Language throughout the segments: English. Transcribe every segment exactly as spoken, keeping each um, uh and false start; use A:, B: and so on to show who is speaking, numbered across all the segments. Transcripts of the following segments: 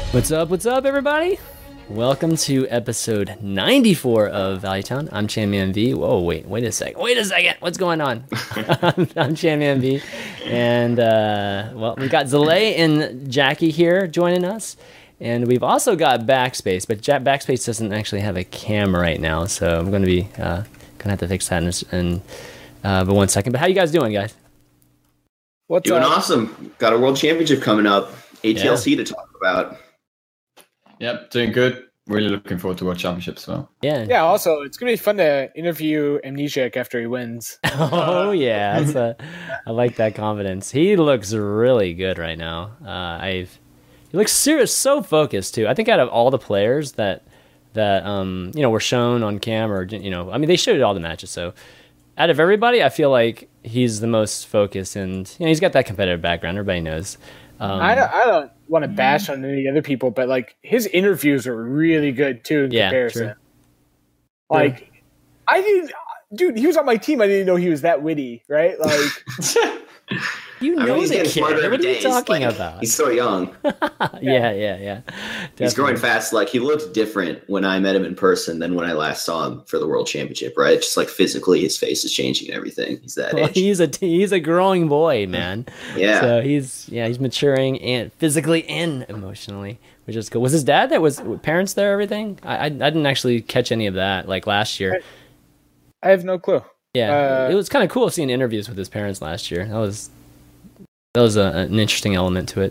A: What's up, what's up, everybody? Welcome to episode ninety-four of Valuetown. I'm Champion V. Whoa, wait, wait a second. Wait a second. What's going on? I'm, I'm Champion V. And, uh, well, we've got Zalay and Jackie here joining us. And we've also got Backspace, but ja- Backspace doesn't actually have a camera right now, so I'm going to be, uh, going to have to fix that in, in uh, but one second. But how you guys doing, guys?
B: What's
C: Doing
B: up?
C: awesome. Got a world championship coming up. A T L C yeah. to talk about.
D: Yep, doing good. Really looking forward to World Championship as well.
A: Yeah.
B: Yeah, also, it's going to be fun to interview Amnesiac after he wins.
A: Oh, yeah. That's a, I like that confidence. He looks really good right now. Uh, I've He looks serious, so focused, too. I think out of all the players that, that um, you know, were shown on camera, you know, I mean, they showed all the matches, so out of everybody, I feel like he's the most focused, and you know, he's got that competitive background. Everybody knows. Um,
B: I don't, I don't want to bash on any other people, but like his interviews are really good too in
A: yeah,
B: comparison.
A: True.
B: Like, yeah. I didn't, dude. He was on my team. I didn't know he was that witty, right? Like,
A: you know,
C: I mean, he's getting smarter
A: what are you
C: days.
A: talking
C: like,
A: about?
C: He's so young.
A: yeah, yeah, yeah. Definitely.
C: He's growing fast. Like he looked different when I met him in person than when I last saw him for the World Championship. Right? Just like physically, his face is changing and everything. He's that
A: well,
C: age.
A: He's a he's a growing boy, man.
C: yeah.
A: So he's yeah he's maturing and physically and emotionally, which is cool. Was his dad that was parents there? Everything? I I, I didn't actually catch any of that like last year.
B: I have no clue.
A: Yeah,
B: uh,
A: it was kind of cool seeing interviews with his parents last year. That was that was a, an interesting element to it.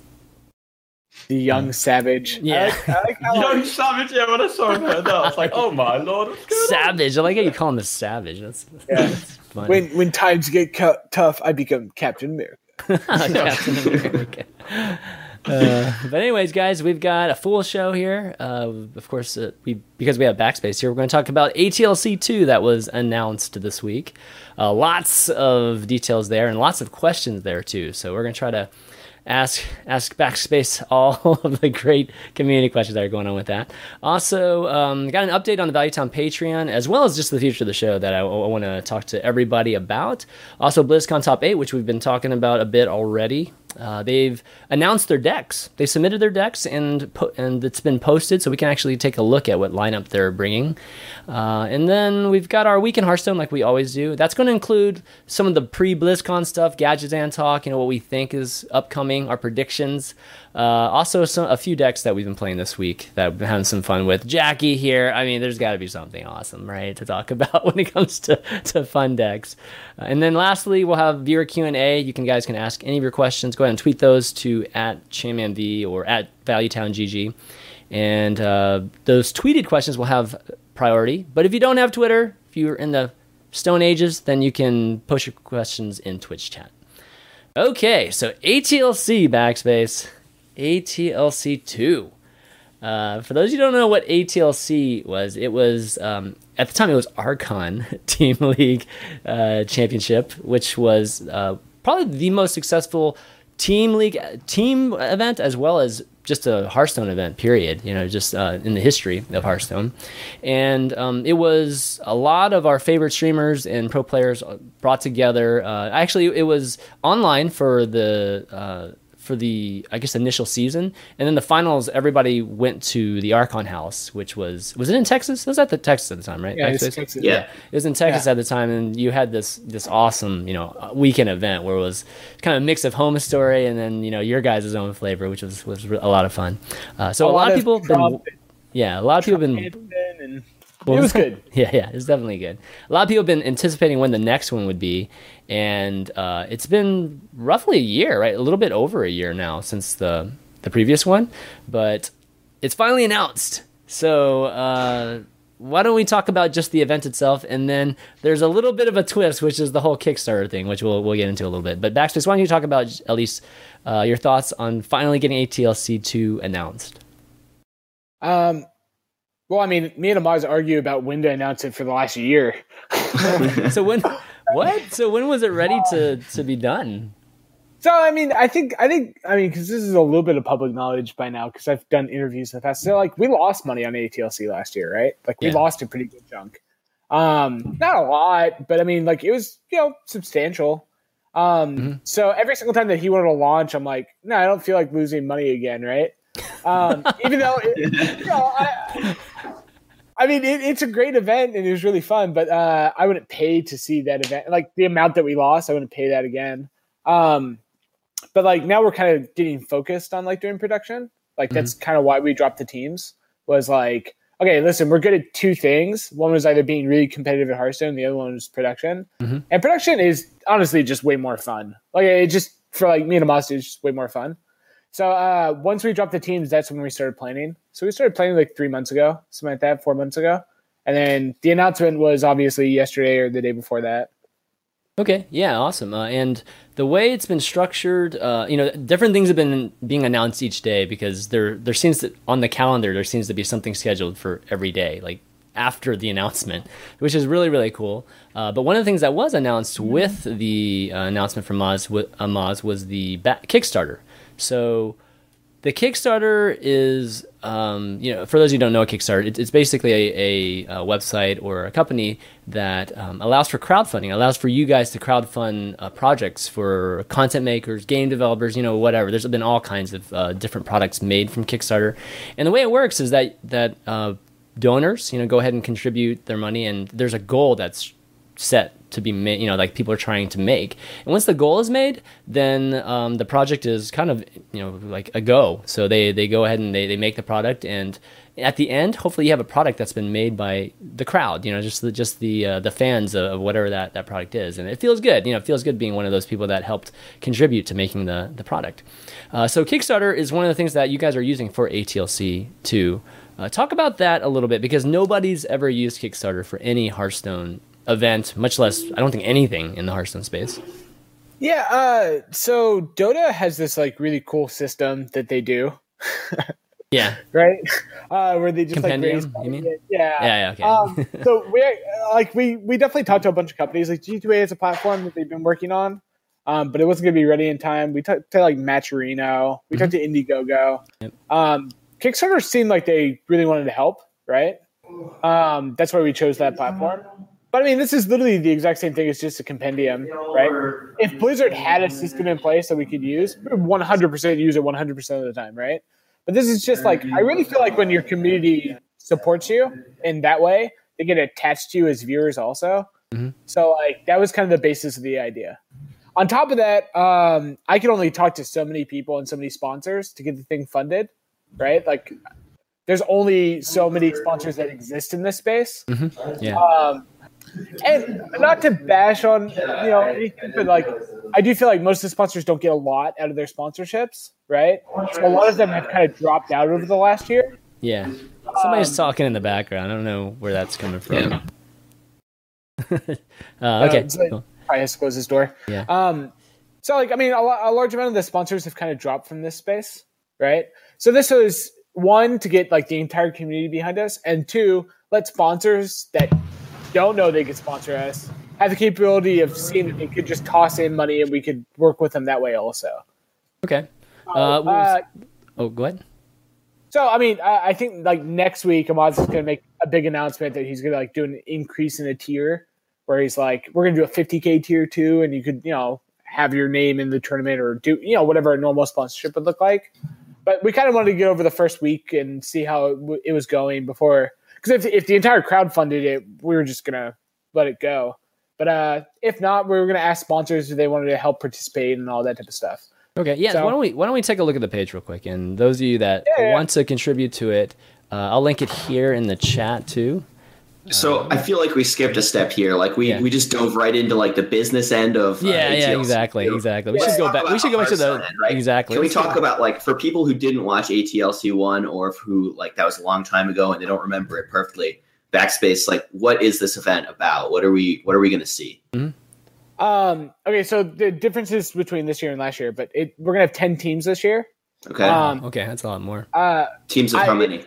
B: The young savage.
A: Yeah,
B: I like, I like how
D: Young
B: like,
D: savage. Yeah, when I saw him there, I was like, oh my lord, what's going on?
A: Savage. I like how you call him a savage. That's,
B: yeah.
A: that's funny.
B: when when times get cu- tough, I become Captain America.
A: Captain America. Uh, but anyways, guys, we've got a full show here. Uh, of course, uh, we because we have Backspace here, we're going to talk about A T L C two that was announced this week. Uh, lots of details there and lots of questions there too. So we're going to try to ask ask Backspace all of the great community questions that are going on with that. Also, um, got an update on the Valuetown Patreon, as well as just the future of the show that I, I want to talk to everybody about. Also, BlizzCon Top eight, which we've been talking about a bit already. Uh, they've announced their decks. They submitted their decks, and po- and it's been posted, so we can actually take a look at what lineup they're bringing. Uh, and then we've got our week in Hearthstone, like we always do. That's going to include some of the pre-BlizzCon stuff, Gadgetzan talk, you know, what we think is upcoming, our predictions. Uh, also, some, a few decks that we've been playing this week that we've been having some fun with. Jackie here. I mean, there's got to be something awesome, right, to talk about when it comes to, to fun decks. Uh, and then lastly, we'll have viewer Q and A. You can guys can ask any of your questions. Go ahead and tweet those to at ChamMV or at ValuetownGG. And uh, those tweeted questions will have priority. But if you don't have Twitter, if you're in the Stone Ages, then you can post your questions in Twitch chat. Okay, so A T L C Backspace. A T L C two. Uh, for those of you who don't know what A T L C was, it was, um, at the time, it was Archon Team League uh, Championship, which was uh, probably the most successful team league team event, as well as just a Hearthstone event, period, you know, just uh, in the history of Hearthstone. And um, it was a lot of our favorite streamers and pro players brought together. Uh, actually, it was online for the... Uh, for the, I guess, initial season. And then the finals, everybody went to the Archon House, which was, was it in Texas? It was at the Texas at the time, right?
B: Yeah, it was Texas.
C: Yeah.
A: yeah. It was in Texas
B: yeah.
A: at the time, and you had this this awesome, you know, weekend event where it was kind of a mix of home story and then, you know, your guys' own flavor, which was, was a lot of fun. Uh, so a, a lot, lot of people have been, yeah, a lot of people have been...
B: And
A: Well,
B: it was good.
A: Yeah, yeah, it's definitely good. A lot of people have been anticipating when the next one would be, and uh, it's been roughly a year, right? A little bit over a year now since the the previous one, but it's finally announced. So uh, why don't we talk about just the event itself, and then there's a little bit of a twist, which is the whole Kickstarter thing, which we'll we'll get into a little bit. But Backspace, why don't you talk about at least uh, your thoughts on finally getting A T L C two announced?
B: Um. Well, I mean, me and Amaz argue about when to announce it for the last year.
A: So when, what? So when was it ready to, to be done?
B: So, I mean, I think, I think, I mean, because this is a little bit of public knowledge by now, because I've done interviews in the past. So, like, we lost money on A T L C last year, right? Like, we
A: Yeah.
B: lost a pretty good chunk. Um, not a lot, but I mean, like, it was, you know, substantial. Um,
A: Mm-hmm.
B: So every single time that he wanted to launch, I'm like, no, I don't feel like losing money again, right? Um, even though, it, you know, I, I mean, it, it's a great event and it was really fun, but uh, I wouldn't pay to see that event. Like the amount that we lost, I wouldn't pay that again. Um, but like now we're kind of getting focused on like doing production. Like that's mm-hmm. kind of why we dropped the teams. Was like, okay, listen, we're good at two things. One was either being really competitive at Hearthstone, the other one was production. Mm-hmm. And production is honestly just way more fun. Like it just for like me and Amaz, it's just way more fun. So uh, once we dropped the teams, that's when we started planning. So we started planning like three months ago, something like that, four months ago. And then the announcement was obviously yesterday or the day before that.
A: Okay, yeah, awesome. Uh, and the way it's been structured, uh, you know, different things have been being announced each day because there there seems to, on the calendar, there seems to be something scheduled for every day, like after the announcement, which is really, really cool. Uh, but one of the things that was announced with the uh, announcement from Amaz, uh, Amaz was the ba- Kickstarter. So the Kickstarter is, um, you know, for those who don't know a Kickstarter, it's, it's basically a, a, a website or a company that um, allows for crowdfunding, allows for you guys to crowdfund uh, projects for content makers, game developers, you know, whatever. There's been all kinds of uh, different products made from Kickstarter. And the way it works is that, that uh, donors, you know, go ahead and contribute their money, and there's a goal that's set to be made, you know, like people are trying to make. And once the goal is made, then um, the project is kind of, you know, like a go. So they, they go ahead and they, they make the product, and at the end, hopefully you have a product that's been made by the crowd, you know, just the, just the, uh, the fans of whatever that, that product is. And it feels good, you know, it feels good being one of those people that helped contribute to making the, the product. Uh, so Kickstarter is one of the things that you guys are using for A T L C two. Uh, talk about that a little bit, because nobody's ever used Kickstarter for any Hearthstone event, much less, I don't think, anything in the Hearthstone space.
B: Yeah, uh, so Dota has this like really cool system that they do.
A: Yeah.
B: Right? Uh, where they just
A: Compendium,
B: like raise
A: you mean?
B: Yeah.
A: Yeah, yeah, okay.
B: um, so we like we we definitely talked to a bunch of companies. Like G two A is a platform that they've been working on, um, but it wasn't going to be ready in time. We talked to like Matcherino. We mm-hmm. talked to Indiegogo. Yep. Um, Kickstarter seemed like they really wanted to help, right? Um, that's why we chose that platform. But I mean, this is literally the exact same thing. It's just a compendium, right? If Blizzard had a system in place that we could use, we would one hundred percent use it one hundred percent of the time, right? But this is just like, I really feel like when your community supports you in that way, they get attached to you as viewers also. Mm-hmm. So like that was kind of the basis of the idea. On top of that, um, I could only talk to so many people and so many sponsors to get the thing funded, right? Like there's only so many sponsors that exist in this space.
A: Mm-hmm. Yeah.
B: Um, And not to bash on, you know, anything, but like, I do feel like most of the sponsors don't get a lot out of their sponsorships, right? So a lot of them have kind of dropped out over the last year.
A: Yeah. Somebody's um, talking in the background. I don't know where that's coming from.
C: Yeah.
A: uh, okay.
B: Uh, so
A: cool.
B: Probably has to close his door.
A: Yeah.
B: Um, so, like, I mean, a, a large amount of the sponsors have kind of dropped from this space, right? So this was, one, to get, like, the entire community behind us, and two, let sponsors that don't know they could sponsor us have the capability of seeing that they could just toss in money and we could work with them that way also.
A: Okay. Uh,
B: uh, uh,
A: oh, go ahead.
B: So, I mean, I, I think like next week, Amaz is going to make a big announcement that he's going to like do an increase in a tier where he's like, we're going to do a fifty K tier too. And you could, you know, have your name in the tournament or do, you know, whatever a normal sponsorship would look like. But we kind of wanted to get over the first week and see how it, w- it was going before. Because if, if the entire crowd funded it, we were just going to let it go. But uh, if not, we were going to ask sponsors if they wanted to help participate and all that type of stuff.
A: Okay, yeah. So, why don't we why don't we take a look at the page real quick? And those of you that yeah, yeah. want to contribute to it, uh, I'll link it here in the chat too.
C: So um, I feel like we skipped a step here. Like we, yeah. we just dove right into like the business end of uh,
A: yeah, yeah, exactly, exactly. We yeah, should go back. We should go back to the end, right? Exactly.
C: Can we
A: Let's
C: talk about like for people who didn't watch A T L C one or who like that was a long time ago and they don't remember it perfectly? Backspace, like what is this event about? What are we what are we going to see?
A: Mm-hmm.
B: Um, okay, so the differences between this year and last year, but it, we're gonna have ten teams this year.
C: Okay.
B: Um,
A: okay, that's a lot more.
B: Uh,
C: teams of
B: I,
C: how many?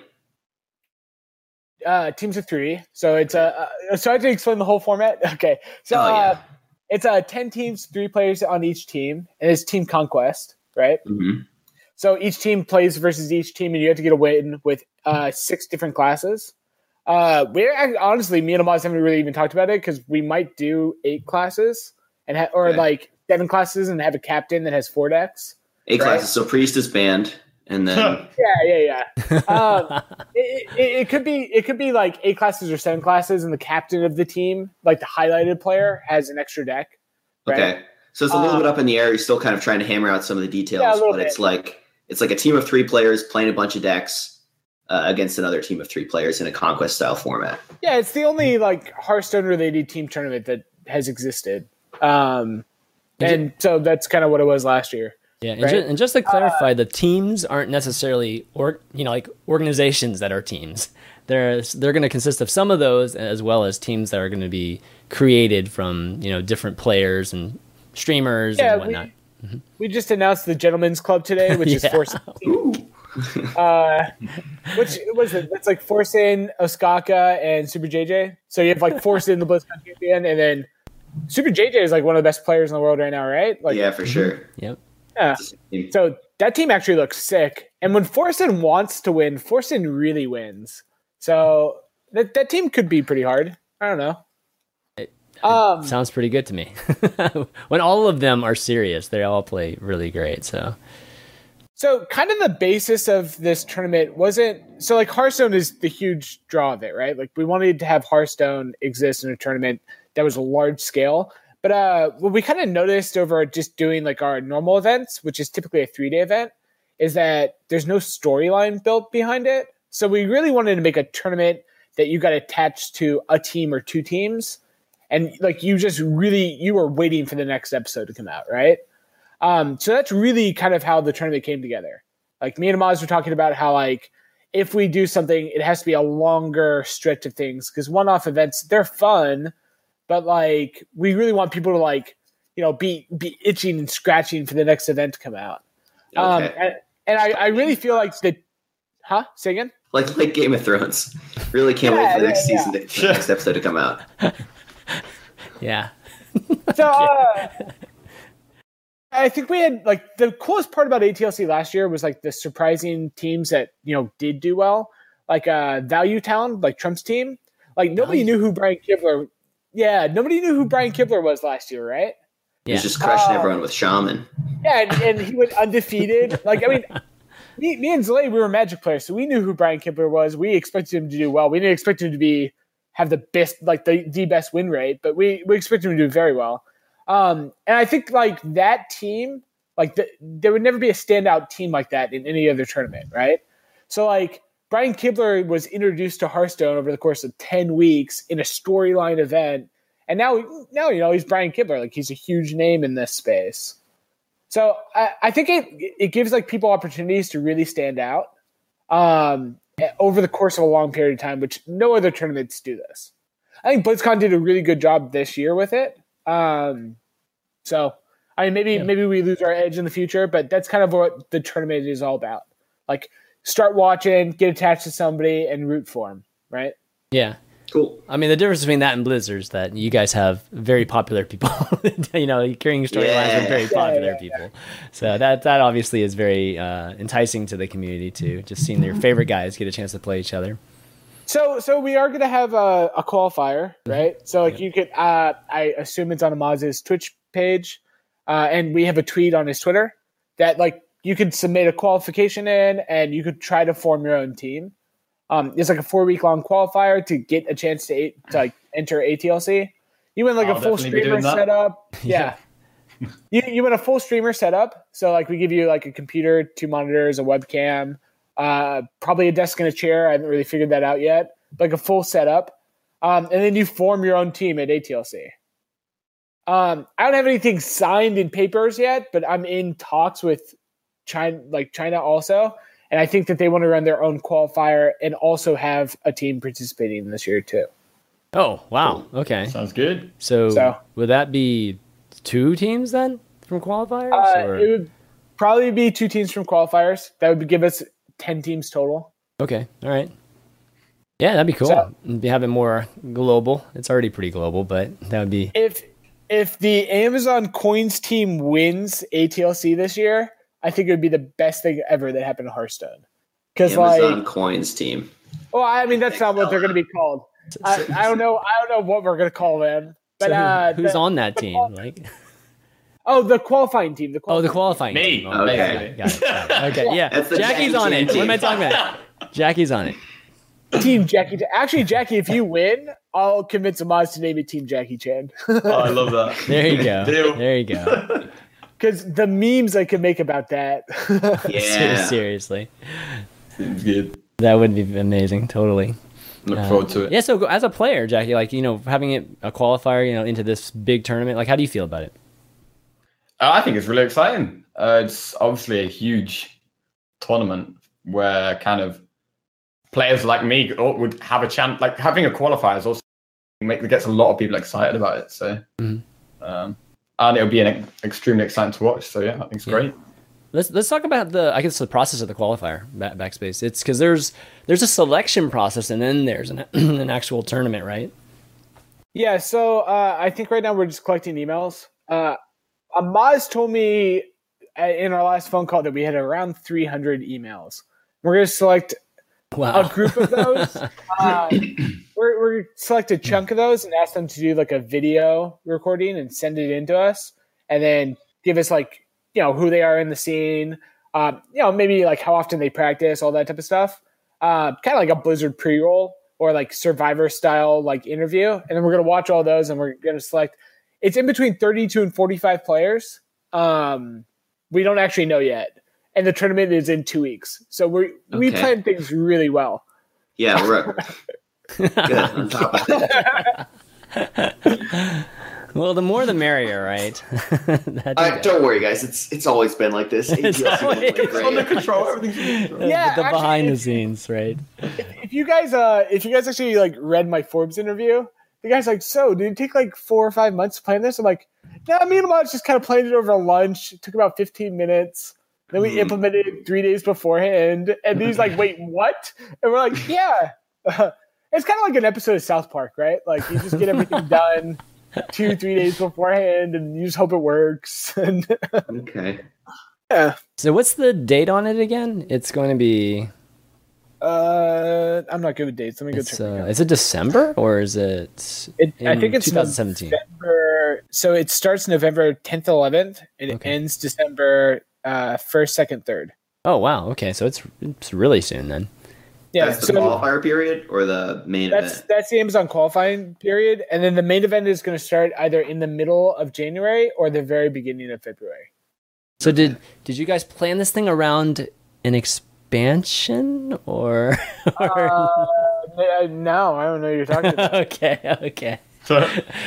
B: Uh, teams of three. So it's a. Uh, so I have to explain the whole format. Okay, so
C: oh, yeah.
B: uh, it's a uh, ten teams, three players on each team, and it's team conquest, right?
C: Mm-hmm.
B: So each team plays versus each team, and you have to get a win with uh, six different classes. Uh, we're honestly, me and Amaz haven't really even talked about it because we might do eight classes. And ha- or
C: okay.
B: like seven classes and have a captain that has four decks.
C: Eight
B: right?
C: classes. So priest is banned, and then
B: Yeah, yeah, yeah. Um, it, it, it could be it could be like eight classes or seven classes, and the captain of the team, like the highlighted player, has an extra deck. Right?
C: okay, so it's a little
B: Um,
C: bit up in the air. You're still kind of trying to hammer out some of the details,
B: Yeah, a little
C: but it's
B: bit.
C: like it's like a team of three players playing a bunch of decks uh, against another team of three players in a conquest style format.
B: Yeah, it's the only like Hearthstone related team tournament that has existed. Um, and so that's kind of what it was last year.
A: Yeah, and,
B: Right?
A: ju- and just to clarify,
B: Uh,
A: the teams aren't necessarily or you know like organizations that are teams. They're they're going to consist of some of those as well as teams that are going to be created from you know different players and streamers
B: Yeah,
A: and
B: we,
A: whatnot.
B: we just announced the Gentlemen's Club today, which is
A: Yeah.
B: forcing, uh, which was it? That's like Forcing, Osaka, and Super J J. So you have like Forcing, the BlizzCon champion, and then Super J J is like one of the best players in the world right now, right? Like,
C: Yeah, for sure.
A: Yep.
B: yeah. So that team actually looks sick. And when Forsen wants to win, Forsen really wins. So that that team could be pretty hard. I don't know. Um,
A: Sounds pretty good to me. When all of them are serious, they all play really great. So
B: so kind of the basis of this tournament wasn't so like Hearthstone is the huge draw of it, right? Like we wanted to have Hearthstone exist in a tournament that was a large scale. But uh, what we kind of noticed over just doing like our normal events, which is typically a three day event, is that there's no storyline built behind it. So we really wanted to make a tournament that you got attached to a team or two teams. And like you just really, you were waiting for the next episode to come out, right? Um, so that's really kind of how the tournament came together. Like me and Amaz were talking about how like, if we do something, it has to be a longer stretch of things because one-off events, they're fun, but like we really want people to like, you know, be be itching and scratching for the next event to come out. Um,
C: Okay.
B: and and I, I really feel like the, huh? Say again?
C: Like like Game of Thrones. Really can't wait
B: Yeah,
C: for the next
B: yeah,
C: season, to, the next episode to come out.
A: yeah,
B: So uh, I think we had like the coolest part about A T L C last year was like the surprising teams that you know did do well, like uh, Value Town, like Trump's team. Like nobody
A: Value.
B: knew who Brian Kibler. Yeah, nobody knew who Brian Kibler was last year, right?
C: He
A: yeah.
C: was just crushing
B: Uh,
C: everyone with Shaman.
B: Yeah, and, and he went undefeated. Like I mean, me, me and Zalay, we were Magic players, so we knew who Brian Kibler was. We expected him to do well. We didn't expect him to be have the best, like the, the best win rate, but we we expected him to do very well. Um, and I think like that team, like the, there would never be a standout team like that in any other tournament, right? So like Brian Kibler was introduced to Hearthstone over the course of ten weeks in a storyline event, and now now you know he's Brian Kibler, like he's a huge name in this space. So I, I think it it gives like people opportunities to really stand out um, over the course of a long period of time, which no other tournaments do this. I think BlizzCon did a really good job this year with it. Um, so I mean, maybe
A: Yeah.
B: maybe we lose our edge in the future, but that's kind of what the tournament is all about. Like, start watching, get attached to somebody, and root for them, right?
A: yeah.
C: Cool.
A: I mean, the difference between that and Blizzard is that you guys have very popular people. you know, you're carrying storylines
C: Yeah.
A: with very
B: Yeah,
A: popular
B: yeah,
A: people. So that that obviously is very uh, enticing to the community too. Just seeing their favorite guys get a chance to play each other.
B: So, so we are going to have a, a qualifier, right? So, like, you could, uh, I assume it's on Amaz's Twitch page, uh, and we have a tweet on his Twitter that, like, you could submit a qualification in, and you could try to form your own team. Um, it's like a four week long qualifier to get a chance to, to like enter A T L C. You win like
D: I'll
B: a full
D: definitely be
B: streamer
D: doing that.
B: setup, yeah. you you win a full streamer setup. So, like, we give you like a computer, two monitors, a webcam. Uh, probably a desk and a chair. I haven't really figured that out yet. Like a full setup. Um, and then you form your own team at A T L C. Um, I don't have anything signed in papers yet, but I'm in talks with China, like China also. And I think that they want to run their own qualifier and also have a team participating this year too.
A: Oh wow! Okay,
D: Sounds good.
A: so,
B: So-
A: would that be two teams then from qualifiers?
B: Uh,
A: or?
B: it would probably be two teams from qualifiers. That would give us ten teams total.
A: Okay, all right. Yeah, that'd be cool.
B: So-
A: Be having more global. It's already pretty global, but that would be
B: If if the Amazon Coins team wins A T L C this year, I think it would be the best thing ever that happened to Hearthstone. Because
C: Amazon
B: like,
C: Coins team.
B: well, I mean that's not what they're going to be called. I, I don't know. I don't know what we're going to call them. But
A: so who-
B: uh,
A: who's
B: the-
A: on that
B: the
A: team?
B: call-
A: Like,
B: Oh, the qualifying team. The
A: Oh, the
B: qualifying
A: qualifying
D: Me.
A: team.
C: Okay.
A: Got it. Got it. Got it. Okay, yeah.
C: That's the
A: Jackie's
C: Jackie
A: on
C: Chan
A: it. What am I
C: team.
A: talking about? Jackie's on it.
B: team. Team Jackie. Actually, Jackie, if you win, I'll convince Amaz to name it Team Jackie Chan.
D: Oh, I love that.
A: There you go.
D: Deal.
A: There you go.
B: Because the memes I could make about that.
C: Yeah.
A: Seriously.
D: Seems good.
A: That would be amazing. Totally.
D: Look
A: Uh,
D: forward to it.
A: Yeah, so as a player, Jackie, like, you know, having it a qualifier, you know, into this big tournament, like, how do you feel about it?
D: Uh, I think it's really exciting. Uh, it's obviously a huge tournament where kind of players like me would have a chance. Like having a qualifier is also make gets a lot of people excited about it. So,
A: Mhm.
D: um, and it'll be an ex- extremely exciting to watch. So yeah, I think it's
A: Yeah.
D: great.
A: Let's let's talk about the I guess the process of the qualifier back, backspace. It's because there's there's a selection process and then there's an an actual tournament, right?
B: Yeah, so uh, I think right now we're just collecting emails. Uh, Amaz told me uh, in our last phone call that we had around three hundred emails. We're going to select
A: Wow.
B: a group of those. uh, we're we're going to select a chunk of those and ask them to do like a video recording and send it in to us, and then give us like, you know, who they are in the scene, um, you know, maybe like how often they practice, all that type of stuff. Uh, kind of like a Blizzard pre-roll or like Survivor style like interview. And then we're going to watch all those and we're going to select, it's in between thirty-two and forty-five players. Um, we don't actually know yet. And the tournament is in two weeks. So we we
C: Okay.
B: planned things really well.
C: Yeah, we're good on top of it.
A: Well, the more the merrier, right? That-
C: Uh, don't worry, guys. It's it's always been like this.
A: It's
C: A T L C
A: always-
C: been
A: it's
C: great.
D: Under control, everything's under control.
B: Yeah,
A: the
B: actually,
A: behind the
B: it's-
A: scenes, right?
B: If you guys uh if you guys actually like read my Forbes interview, the guy's like, so did it take like four or five months to plan this? I'm like, yeah, me and Amaz just kind of planned it over lunch. It took about fifteen minutes. Then we
C: Hmm.
B: implemented it three days beforehand. And he's like, wait, what? And we're like, yeah. It's kind of like an episode of South Park, right? Like you just get everything done two, three days beforehand and you just hope it works. And
C: Okay.
B: yeah.
A: So what's the date on it again? It's going to be.
B: Uh, I'm not good with dates. Let me go
A: It's,
B: check. my
A: uh,
B: calendar.
A: is it December or is it?
B: It, I
A: in
B: think it's
A: twenty seventeen.
B: November. So it starts November tenth, eleventh, and
A: Okay.
B: it ends December uh, first, second, third.
A: Oh wow. Okay, so it's it's really soon then.
B: Yeah,
C: That's the
B: so
C: qualifier period or the main
B: that's
C: event?
B: that's the Amazon qualifying period, and then the main event is going to start either in the middle of January or the very beginning of February.
A: So did did you guys plan this thing around an expansion or? or...
B: Uh, no, I don't know what you're talking about.
A: okay, okay.
D: So,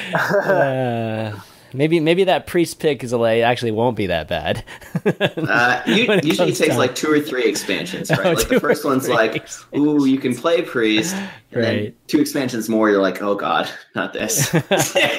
A: Uh, maybe maybe that priest pick delay actually won't be that bad.
C: Uh, you,
A: When it
C: usually it
A: comes
C: takes
A: time.
C: like two or three expansions, right?
A: Oh,
C: like
A: two
C: the first
A: or
C: one's
A: three
C: like,
A: expansions.
C: ooh, you can play priest. And then
A: Right.
C: two expansions more, you're like, oh god, not this.
D: like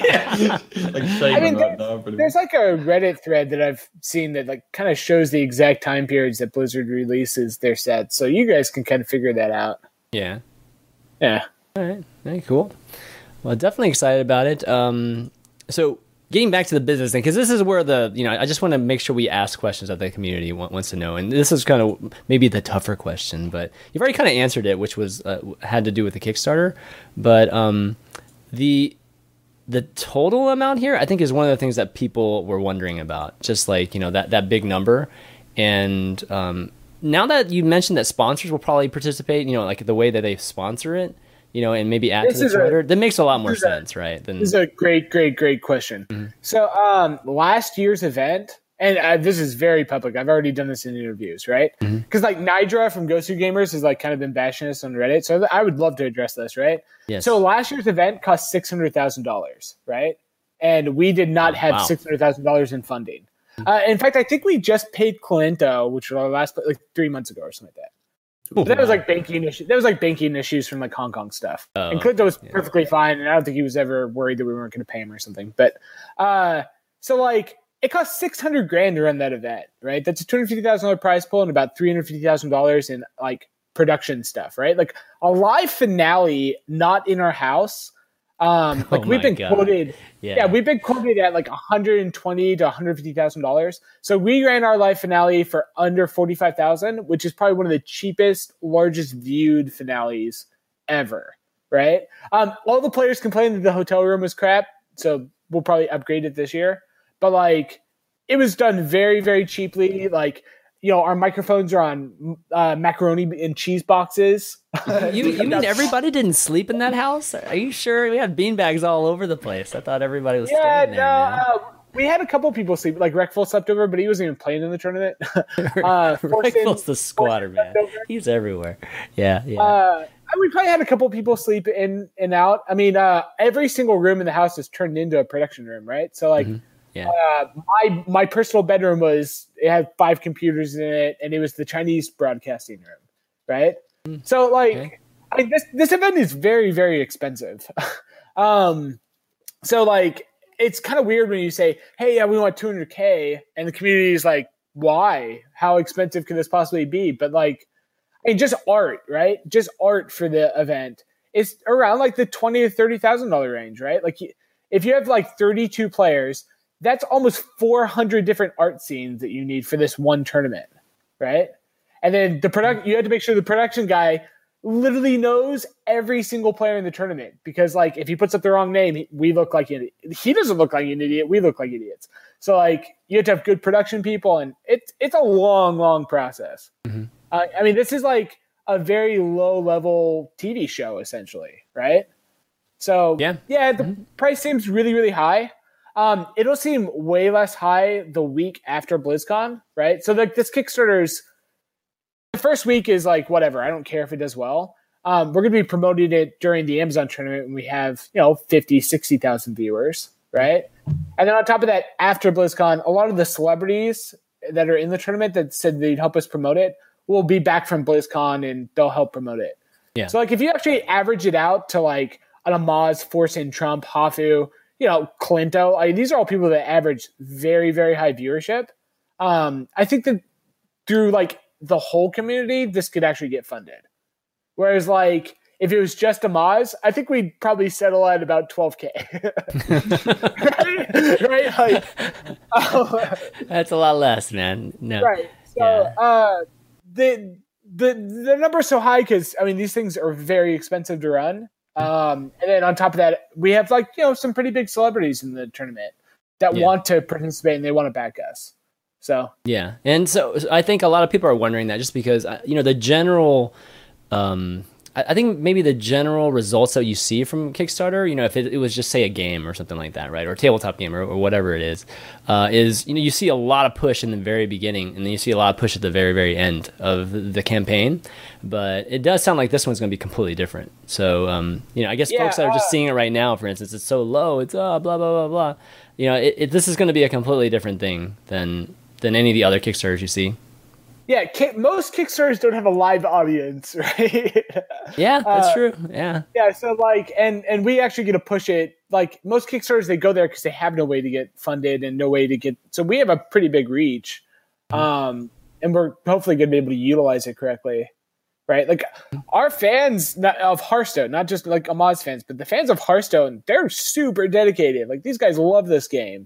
D: shaming
B: I mean,
D: right now, pretty
B: There's
D: much.
B: like a Reddit thread that I've seen that like kind of shows the exact time periods that Blizzard releases their sets, so you guys can kind of figure that out.
A: Yeah.
B: Yeah.
A: All right. Very cool. Well, definitely excited about it. Um, so getting back to the business thing, because this is where the, you know, I just want to make sure we ask questions that the community want, wants to know. And this is kind of maybe the tougher question, but you've already kind of answered it, which was, uh, had to do with the Kickstarter. But um, the, the total amount here, I think, is one of the things that people were wondering about, just like, you know, that, that big number. And um, now that you mentioned that sponsors will probably participate, you know, like the way that they sponsor it, you know, and maybe add
B: This
A: to the
B: is a-
A: charter, that makes a lot more
B: this is a-
A: sense, right? Than
B: This is a great, great, great question.
A: Mm-hmm.
B: So, um, last year's event, and uh, this is very public. I've already done this in interviews, right?
A: Mm-hmm.
B: Because like Nidra from Gosu Gamers has like kind of been bashing us on Reddit, so I would love to address this, right?
A: yes.
B: So last year's event cost six hundred thousand dollars, right? And we did not have
A: Wow.
B: six hundred thousand dollars in funding. Uh, in fact, I think we just paid Calento, which was our last like three months ago or something like that. But that was like banking issues. That was like banking issues from like Hong Kong stuff.
A: Oh,
B: and Clinton was
A: yeah.
B: perfectly fine, and I don't think he was ever worried that we weren't going to pay him or something. But uh, so like it cost six hundred grand to run that event, right? That's a two hundred fifty thousand dollar prize pool and about three hundred fifty thousand dollars in like production stuff, right? Like a live finale, not in our house. Um, like
A: Oh
B: we've
A: my
B: been
A: God.
B: quoted.
A: yeah.
B: Yeah, we've been quoted at like one hundred twenty to one hundred fifty thousand dollars. So we ran our live finale for under forty five thousand, which is probably one of the cheapest, largest viewed finales ever. Right? Um, all the players complained that the hotel room was crap, so we'll probably upgrade it this year. But like, it was done very, very cheaply. Like, you know, our microphones are on uh, macaroni and cheese boxes.
A: You, you mean everybody didn't sleep in that house? Are you sure? We had beanbags all over the place. I thought everybody was
B: yeah,
A: staying there.
B: no,
A: Man.
B: uh, we had a couple people sleep. Like Reckful slept over, but he wasn't even playing in the tournament. uh,
A: Reckful's the squatter, man. He's everywhere. Yeah, yeah.
B: Uh, we probably had a couple people sleep in and out. I mean, uh, every single room in the house is turned into a production room, right? So, like,
A: mm-hmm. yeah.
B: uh, my my personal bedroom was it had five computers in it, and it was the Chinese broadcasting room, right? Mm-hmm. So, like, okay. I mean, this this event is very, very expensive. um, so, like, it's kind of weird when you say, "Hey, yeah, we want two hundred K," and the community is like, "Why? How expensive can this possibly be?" But like. I mean, just art, right? Just art for the event. It's around like the twenty to thirty thousand dollar range, right? Like, if you have like thirty-two players, that's almost four hundred different art scenes that you need for this one tournament, right? And then the product, you had to make sure the production guy literally knows every single player in the tournament because, like, if he puts up the wrong name, we look like an idiot. He doesn't look like an idiot. We look like idiots. So, like, you have to have good production people, and it's it's a long, long process. Mm-hmm. Uh, I mean, this is like a very low-level T V show, essentially, right? So,
A: yeah,
B: yeah the
A: mm-hmm.
B: price seems really, really high. Um, it'll seem way less high the week after BlizzCon, right? So, like, this Kickstarter's the first week is like, whatever. I don't care if it does well. Um, we're going to be promoting it during the Amazon tournament when we have, you know, fifty, sixty thousand viewers, right? And then on top of that, after BlizzCon, a lot of the celebrities that are in the tournament that said they'd help us promote it will be back from BlizzCon and they'll help promote it.
A: Yeah.
B: So, like, if you actually average it out to like an Amaz, Forsen, Trump, Hafu, you know, Clinto, I mean, these are all people that average very, very high viewership. Um, I think that through like the whole community, this could actually get funded. Whereas, like, if it was just Amaz, I think we'd probably settle at about twelve K. right? right? Like, uh,
A: that's a lot less, man. No.
B: Right. So, yeah. uh, The the the number's so high because I mean these things are very expensive to run, um, and then on top of that we have like you know some pretty big celebrities in the tournament that
A: yeah.
B: want to participate and they want to back us. So
A: yeah, and so I think a lot of people are wondering that just because you know the general, um, I, I think maybe the general results that you see from Kickstarter, you know, if it, it was just say a game or something like that, right, or a tabletop game or, or whatever it is, uh, is you know you see a lot of push in the very beginning, and then you see a lot of push at the very very end of the campaign. But it does sound like this one's going to be completely different. So um, you know, I guess yeah, folks that are just uh, seeing it right now, for instance, it's so low, it's uh, blah blah blah blah. You know, it, it, this is going to be a completely different thing than than any of the other Kickstarters you see.
B: Yeah, ki- most Kickstarters don't have a live audience, right?
A: Yeah, that's
B: uh,
A: true. Yeah.
B: Yeah, so like, and and we actually get to push it. Like most Kickstarters, they go there because they have no way to get funded and no way to get. So we have a pretty big reach, um, and we're hopefully going to be able to utilize it correctly, right? Like our fans not, of Hearthstone, not just like Amaz fans, but the fans of Hearthstone, they're super dedicated. Like these guys love this game.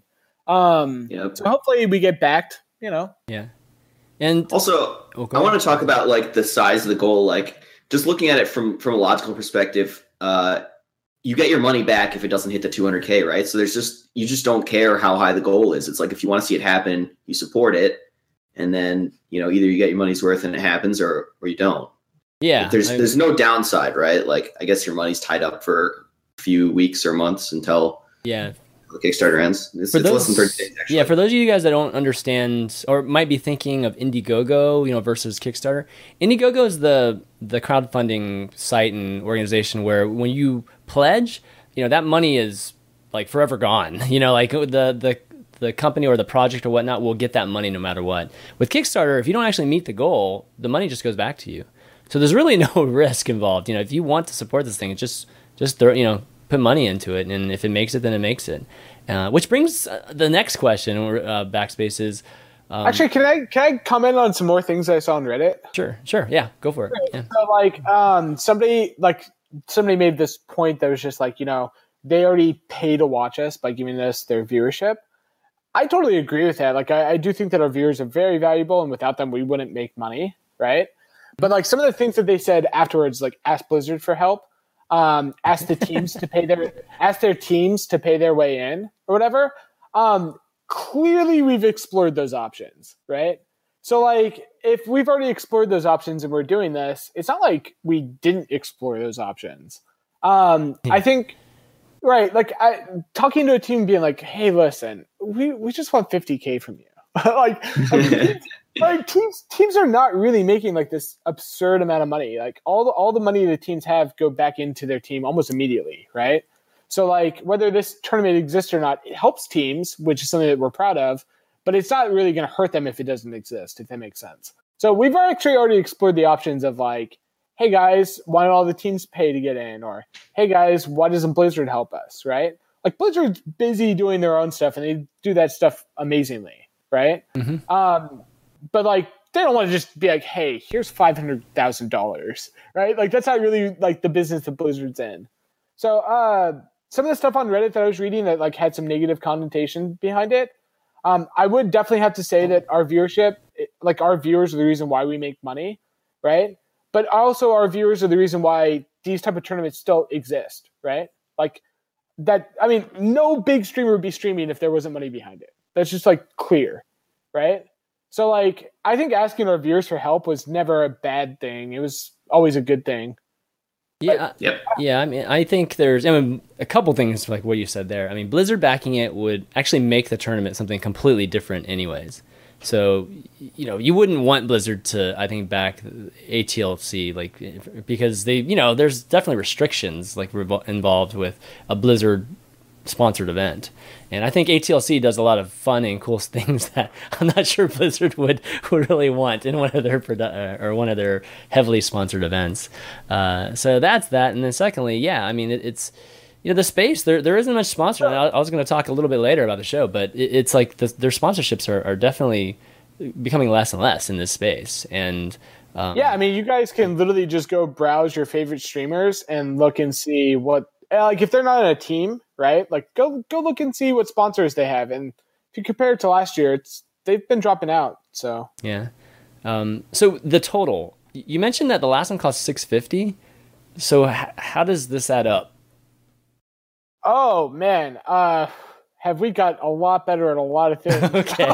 B: Um, yep. So hopefully we get backed. You know.
A: Yeah. And
C: also, oh, I want to talk about like the size of the goal. Like just looking at it from from a logical perspective, uh, you get your money back if it doesn't hit the two hundred K, right? So there's just you just don't care how high the goal is. It's like if you want to see it happen, you support it, and then you know either you get your money's worth and it happens, or or you don't.
A: Yeah,
C: like, there's
A: I,
C: there's no downside, right? Like I guess your money's tied up for a few weeks or months until
A: yeah.
C: the Kickstarter ends. It's,
A: for
C: it's
A: those,
C: less than thirty days, actually.
A: Yeah, for those of you guys that don't understand or might be thinking of Indiegogo, you know, versus Kickstarter, Indiegogo is the the crowdfunding site and organization where when you pledge, you know, that money is like forever gone. You know, like the the the company or the project or whatnot will get that money no matter what. With Kickstarter, if you don't actually meet the goal, the money just goes back to you. So there's really no risk involved. You know, if you want to support this thing, just just throw, you know, put money into it, and if it makes it, then it makes it. Uh, which brings uh, the next question, uh, Backspace is... Um,
B: Actually, can I can I comment on some more things I saw on Reddit?
A: Sure, sure, yeah, go for it. Yeah.
B: So, like, um, somebody like somebody made this point that was just like, you know, they already pay to watch us by giving us their viewership. I totally agree with that. Like, I, I do think that our viewers are very valuable, and without them, we wouldn't make money, right? But like some of the things that they said afterwards, like ask Blizzard for help. Um, ask the teams to pay their ask their teams to pay their way in or whatever. Um, clearly we've explored those options, right? So like if we've already explored those options and we're doing this, it's not like we didn't explore those options. Um,
A: Yeah.
B: I think, right, like I, talking to a team being like, hey, listen, we, we just want fifty K from you. like, like, teams, like teams teams are not really making like this absurd amount of money. Like all the all the money the teams have go back into their team almost immediately, right? So like whether this tournament exists or not, it helps teams, which is something that we're proud of, but it's not really going to hurt them if it doesn't exist, if that makes sense. So we've actually already explored the options of like, hey guys, why don't all the teams pay to get in? Or hey guys, why doesn't Blizzard help us, right? Like Blizzard's busy doing their own stuff and they do that stuff amazingly, right? Mm-hmm. Um, but like they don't want to just be like, hey, here's five hundred thousand dollars, right? Like that's not really like the business that Blizzard's in. So uh, some of the stuff on Reddit that I was reading that like had some negative connotation behind it, um, I would definitely have to say that our viewership, like our viewers are the reason why we make money, right? But also our viewers are the reason why these type of tournaments still exist, right? Like that, I mean, no big streamer would be streaming if there wasn't money behind it. That's just like clear, right? So like, I think asking our viewers for help was never a bad thing. It was always a good thing.
A: Yeah,
C: Yep.
A: yeah. I mean, I think there's I mean, a couple things like what you said there. I mean, Blizzard backing it would actually make the tournament something completely different, anyways. So, you know, you wouldn't want Blizzard to, I think, back A T L C, like, because they, you know, there's definitely restrictions like revol- involved with a Blizzard sponsored event. And I think A T L C does a lot of fun and cool things that I'm not sure Blizzard would, would really want in one of their produ- or one of their heavily sponsored events. Uh, so that's that. And then secondly, yeah, I mean, it, it's, you know, the space, there there isn't much sponsor. I, I was going to talk a little bit later about the show, but it, it's like the, their sponsorships are, are definitely becoming less and less in this space. And um,
B: yeah, I mean, you guys can literally just go browse your favorite streamers and look and see what, like if they're not in a team, right? Like go go look and see what sponsors they have, and if you compare it to last year, it's they've been dropping out. So
A: yeah. Um, so the total, you mentioned that the last one cost six fifty. So h- how does this add up?
B: Oh man, uh, have we got a lot better at a lot of things?
A: Okay.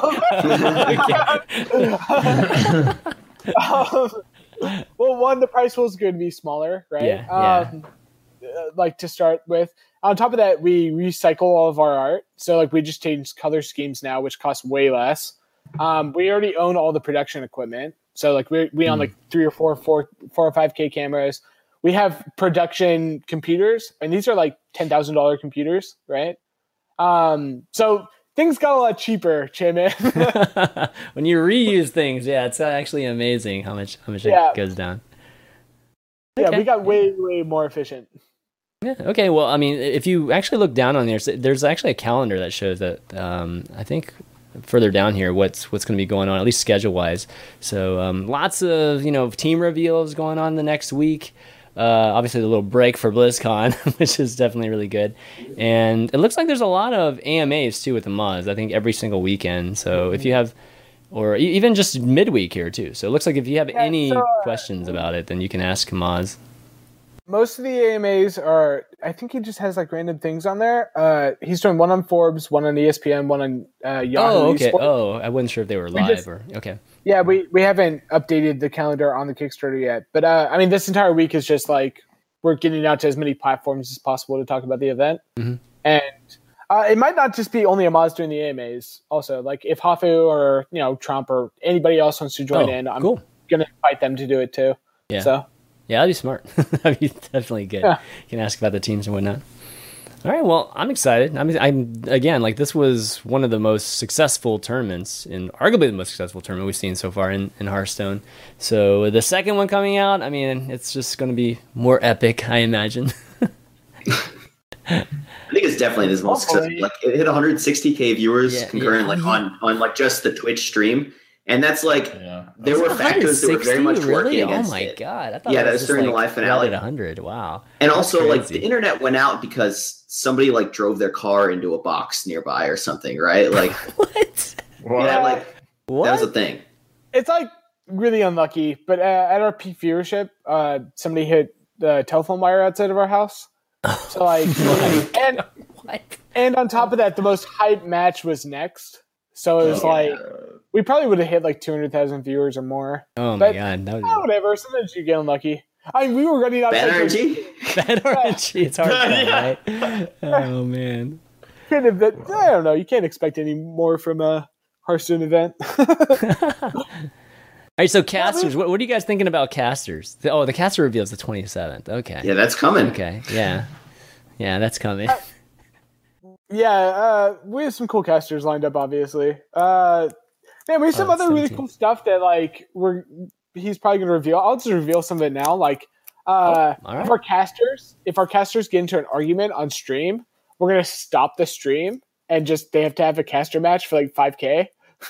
A: okay.
B: um, well, one, the price pool is going to be smaller, right?
A: Yeah, yeah.
B: Um, uh, like to start with. On top of that, we recycle all of our art. So like we just change color schemes now, which costs way less. Um, we already own all the production equipment. So like we we own like three or four, four, four or five K cameras. We have production computers, and these are like ten thousand dollars computers, right? Um, so things got a lot cheaper, Chairman.
A: When you reuse things, yeah, it's actually amazing how much how much
B: Yeah.
A: it goes down.
B: Yeah,
A: Okay.
B: we got way, way more efficient.
A: Yeah. Okay. Well, I mean, if you actually look down on there, there's actually a calendar that shows that. Um, I think further down here, what's what's going to be going on, at least schedule wise. So um, lots of you know team reveals going on the next week. Uh, obviously, the little break for BlizzCon, which is definitely really good, and it looks like there's a lot of A M As too with the mods. I think every single weekend. So if you have, or e- even just midweek here too. So it looks like if you have
B: Yeah,
A: any
B: so, uh,
A: questions about it, then you can ask Maz.
B: Most of the A M As are, I think he just has like random things on there. Uh, he's doing one on Forbes, one on E S P N, one on uh, Yahoo.
A: Oh, okay.
B: Esports.
A: Oh, I wasn't sure if they were live
B: just-
A: or okay.
B: Yeah, we, we haven't updated the calendar on the Kickstarter yet. But uh, I mean, this entire week is just like we're getting out to as many platforms as possible to talk about the event.
A: Mhm.
B: And uh, it might not just be only Amaz doing the A M As. Also, like if Hafu or you know Trump or anybody else wants to join
A: Oh,
B: in, I'm
A: cool.
B: gonna invite them to do it too.
A: Yeah.
B: So
A: Yeah, that'd be smart. That'd be definitely good.
B: Yeah.
A: You can ask about the teams and whatnot. All right, well, I'm excited. I mean, I'm again like this was one of the most successful tournaments, and arguably the most successful tournament we've seen so far in, in Hearthstone. So the second one coming out, I mean, it's just going to be more epic, I imagine.
C: I think it's definitely the most
B: Hopefully.
C: successful. Like it hit one hundred sixty K viewers
A: Yeah,
C: concurrent,
A: yeah.
C: like on on like just the Twitch stream, and that's like
D: Yeah.
C: there were factors that were very much
A: really?
C: working
A: Oh
C: against
A: my
C: it.
A: god! I thought
C: Yeah,
A: it
C: that
A: was
C: was
A: just,
C: during the
A: like,
C: live finale.
A: right at one hundred. Wow.
C: And
A: That's
C: also, like
A: crazy.
C: the internet went out because somebody like drove their car into a box nearby or something, right? Like,
A: What?
D: What?
C: yeah, like
A: What?
C: that was a thing.
B: it's like really unlucky. But uh, at our peak viewership, uh, somebody hit the telephone wire outside of our house. So like, and
A: What?
B: and on top of that, the most hype match was next. So it was
C: Oh,
B: like we probably would have hit like two hundred thousand viewers or more.
A: Oh my
B: But,
A: god, that would
B: oh, whatever. Sometimes you get unlucky. I mean, we were running out.
C: Bad
B: of
C: energy.
A: be bad orange. It's hard to tell,
D: Yeah.
A: right? Oh man.
B: Kind of, I don't know. You can't expect any more from a Hearthstone event.
A: All right, so casters. What, what are you guys thinking about casters? The- oh, the caster reveal is the twenty-seventh. Okay.
C: Yeah, that's coming.
A: Okay. Yeah. Yeah, that's coming.
B: Yeah, uh, we have some cool casters lined up, obviously. Uh, man, we have some
A: Oh,
B: other really
A: seventeen.
B: cool stuff that like we're he's probably gonna reveal. I'll just reveal some of it now. Like, uh,
A: Oh, all right.
B: if our casters, if our casters get into an argument on stream, we're gonna stop the stream and just they have to have a caster match for like five K.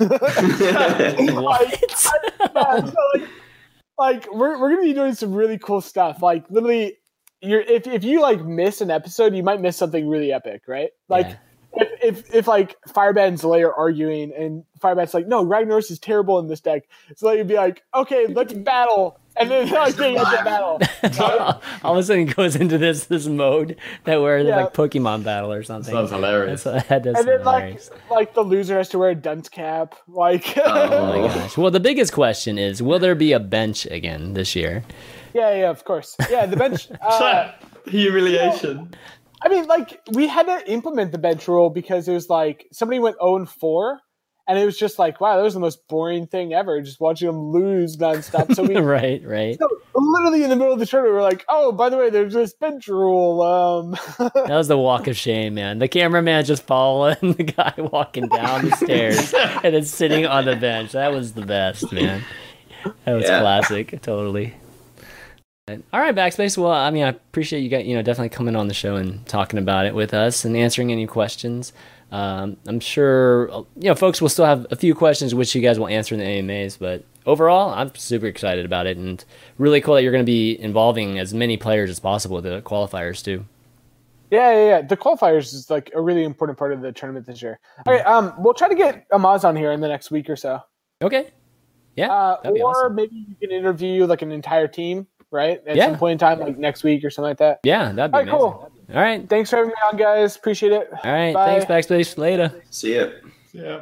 A: What?
B: Yeah, so like, like we're we're gonna be doing some really cool stuff. Like literally, you're if if you like miss an episode, you might miss something really epic, right? Like
A: Yeah.
B: if, if if like Firebat and Zalae are arguing, and Firebat's like, no, Ragnaros is terrible in this deck, so like, you'd be like, okay, let's battle, and then like they get to battle.
A: All of a sudden, it goes into this this mode that where
B: Yeah.
A: like Pokemon battle or something.
D: Sounds hilarious.
A: That's, that does
B: And
A: sound
B: then like
A: hilarious.
B: like the loser has to wear a dunce cap, like
A: Oh my gosh. Well, the biggest question is, will there be a bench again this year?
B: yeah, yeah, of course, yeah, the bench. Uh,
D: Humiliation.
B: I mean, like, we had to implement the bench rule because it was like somebody went oh and four, and it was just like, wow, that was the most boring thing ever, just watching them lose nonstop. So we,
A: Right, right.
B: so literally in the middle of the tournament, we're like, oh, by the way, there's this bench rule. Um,
A: That was the walk of shame, man. The cameraman just following the guy walking down the stairs and then sitting on the bench. That was the best, man. That was
C: Yeah.
A: classic, totally. All right, Backspace. Well, I mean, I appreciate you guys, you know, definitely coming on the show and talking about it with us and answering any questions. Um, I'm sure, you know, folks will still have a few questions which you guys will answer in the A M As, but overall, I'm super excited about it and really cool that you're going to be involving as many players as possible with the qualifiers too.
B: yeah, yeah, yeah. The qualifiers is like a really important part of the tournament this year. All right, um, we'll try to get Amaz on here in the next week or so.
A: Okay. Yeah.
B: Uh,
A: that'd be
B: or
A: awesome.
B: maybe you can interview like an entire team, right? At
A: Yeah.
B: some point in time, like next week or something like that.
A: Yeah, that'd be
B: All right,
A: amazing.
B: cool.
A: All right.
B: Thanks for having me on, guys. Appreciate it.
A: All right.
B: Bye.
A: Thanks, Backspace. Later.
C: See ya.
D: Yeah.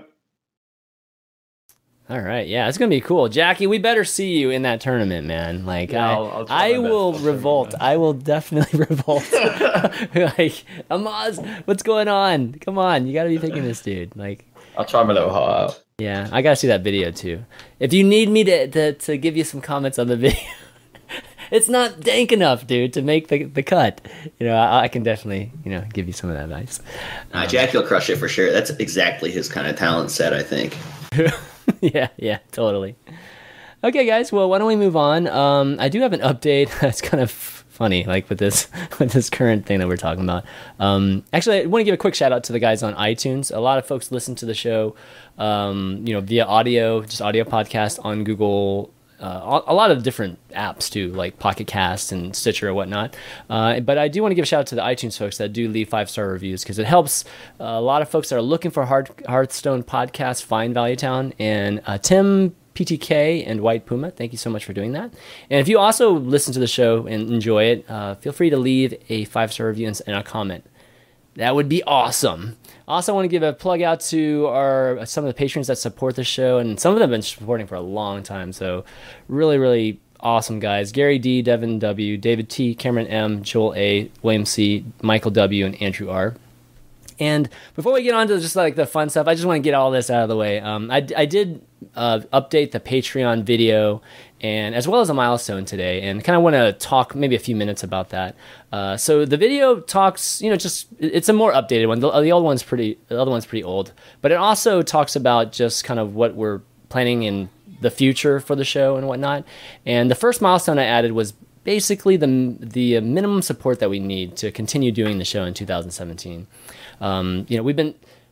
A: All right. Yeah, it's going to be cool. Jackie, we better see you in that tournament, man. Like,
D: Yeah,
A: I,
D: I'll- I'll try
A: I
D: my best.
A: will
D: I'll try my
A: revolt.
D: best.
A: I will definitely revolt. Like, Amaz, what's going on? Come on. You got to be picking this dude. Like,
D: I'll try my little heart out.
A: yeah, I got to see that video too. If you need me to, to, to give you some comments on the video, it's not dank enough, dude, to make the, the cut. You know, I, I can definitely, you know, give you some of that advice.
C: Uh, Jackie will crush it for sure. That's exactly his kind of talent set, I think.
A: yeah, yeah, totally. Okay, guys. Well, why don't we move on? Um, I do have an update. It's kind of funny, like with this with this current thing that we're talking about. Um, actually, I want to give a quick shout out to the guys on iTunes. A lot of folks listen to the show, um, you know, via audio, just audio podcast on Google. Uh, a lot of different apps too, like Pocket Cast and Stitcher or whatnot. Uh, but I do want to give a shout out to the iTunes folks that do leave five star reviews because it helps uh, a lot of folks that are looking for hard, Hearthstone podcasts find Value Town. And uh, Tim, P T K, and White Puma, thank you so much for doing that. And if you also listen to the show and enjoy it, uh, feel free to leave a five star review and, and a comment. That would be awesome. Also, want to give a plug out to our some of the patrons that support the show, and some of them have been supporting for a long time. So, really, really awesome guys: Gary D, Devin W, David T, Cameron M, Joel A, William C, Michael W, and Andrew R. And before we get on to just like the fun stuff, I just want to get all this out of the way. Um, I, I did uh, update the Patreon video, and as well as a milestone today, and kind of want to talk maybe a few minutes about that. Uh, so the video talks, you know, just it's a more updated one. The, the old one's pretty, the other one's pretty old, but it also talks about just kind of what we're planning in the future for the show and whatnot. And the first milestone I added was basically the the minimum support that we need to continue doing the show in two thousand seventeen. Um, you know, we've been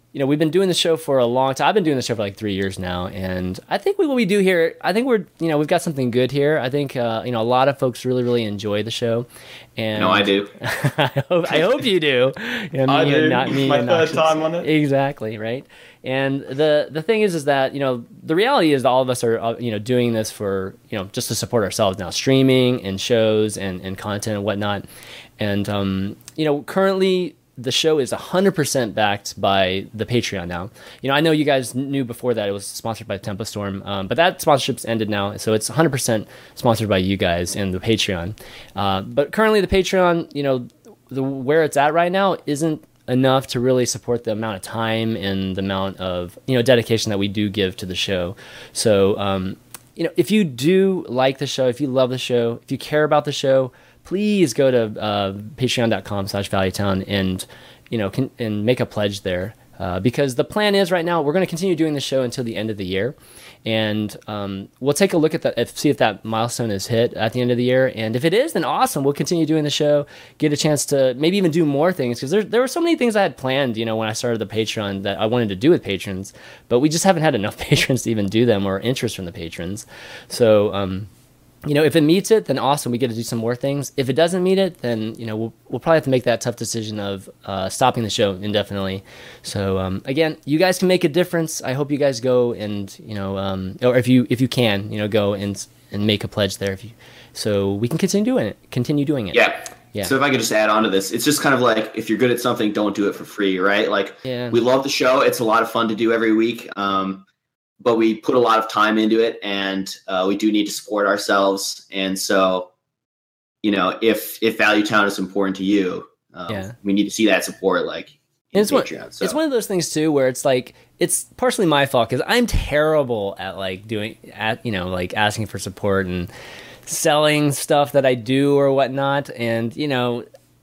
A: you know, we've been doing the show for a long time. I've been doing the show for like three years now, and I think what we do here, I think we're, you know, we've got something good here. I think, uh, you know, a lot of folks really, really enjoy the show. And
C: no, I do.
A: I, hope, I hope you do. You know,
D: I do.
A: Not me.
D: My third time on it.
A: Exactly, right? And the the thing is, is that, you know, the reality is that all of us are, uh, you know, doing this for, you know, just to support ourselves now, streaming and shows and, and content and whatnot. And, um, you know, currently the show is one hundred percent backed by the Patreon now. You know, I know you guys knew before that it was sponsored by Tempo Storm, um, but that sponsorship's ended now. So it's one hundred percent sponsored by you guys and the Patreon. Uh, but currently the Patreon, you know, the, where it's at right now isn't enough to really support the amount of time and the amount of, you know, dedication that we do give to the show. So, um, you know, if you do like the show, if you love the show, if you care about the show, please go to uh, patreon.com slash valuetown and, you know, can, and make a pledge there. Uh, because the plan is right now, we're going to continue doing the show until the end of the year. And um, we'll take a look at that, if, see if that milestone is hit at the end of the year. And if it is, then awesome. We'll continue doing the show, get a chance to maybe even do more things. Because there, there were so many things I had planned, you know, when I started the Patreon that I wanted to do with patrons. But we just haven't had enough patrons to even do them or interest from the patrons. So, um, you know, if it meets it, then awesome. We get to do some more things. If it doesn't meet it, then, you know, we'll, we'll probably have to make that tough decision of uh, stopping the show indefinitely. So, um, again, you guys can make a difference. I hope you guys go and, you know, um, or if you if you can, you know, go and and make a pledge there. If you, so we can continue doing it. Continue doing it.
C: Yeah.
A: Yeah.
C: So if I could just add on to this, it's just kind of like, if you're good at something, don't do it for free, right? Like,
A: yeah.
C: We love the show. It's a lot of fun to do every week. Um, but we put a lot of time into it, and uh, we do need to support ourselves. And so, you know, if if Value Town is important to you, um, yeah. we need to see that support, like, in
A: it's
C: Patreon.
A: One,
C: so.
A: It's one of those things too, where it's like, it's partially my fault because I'm terrible at like doing, at you know, like asking for support and selling stuff that I do or whatnot, and you know,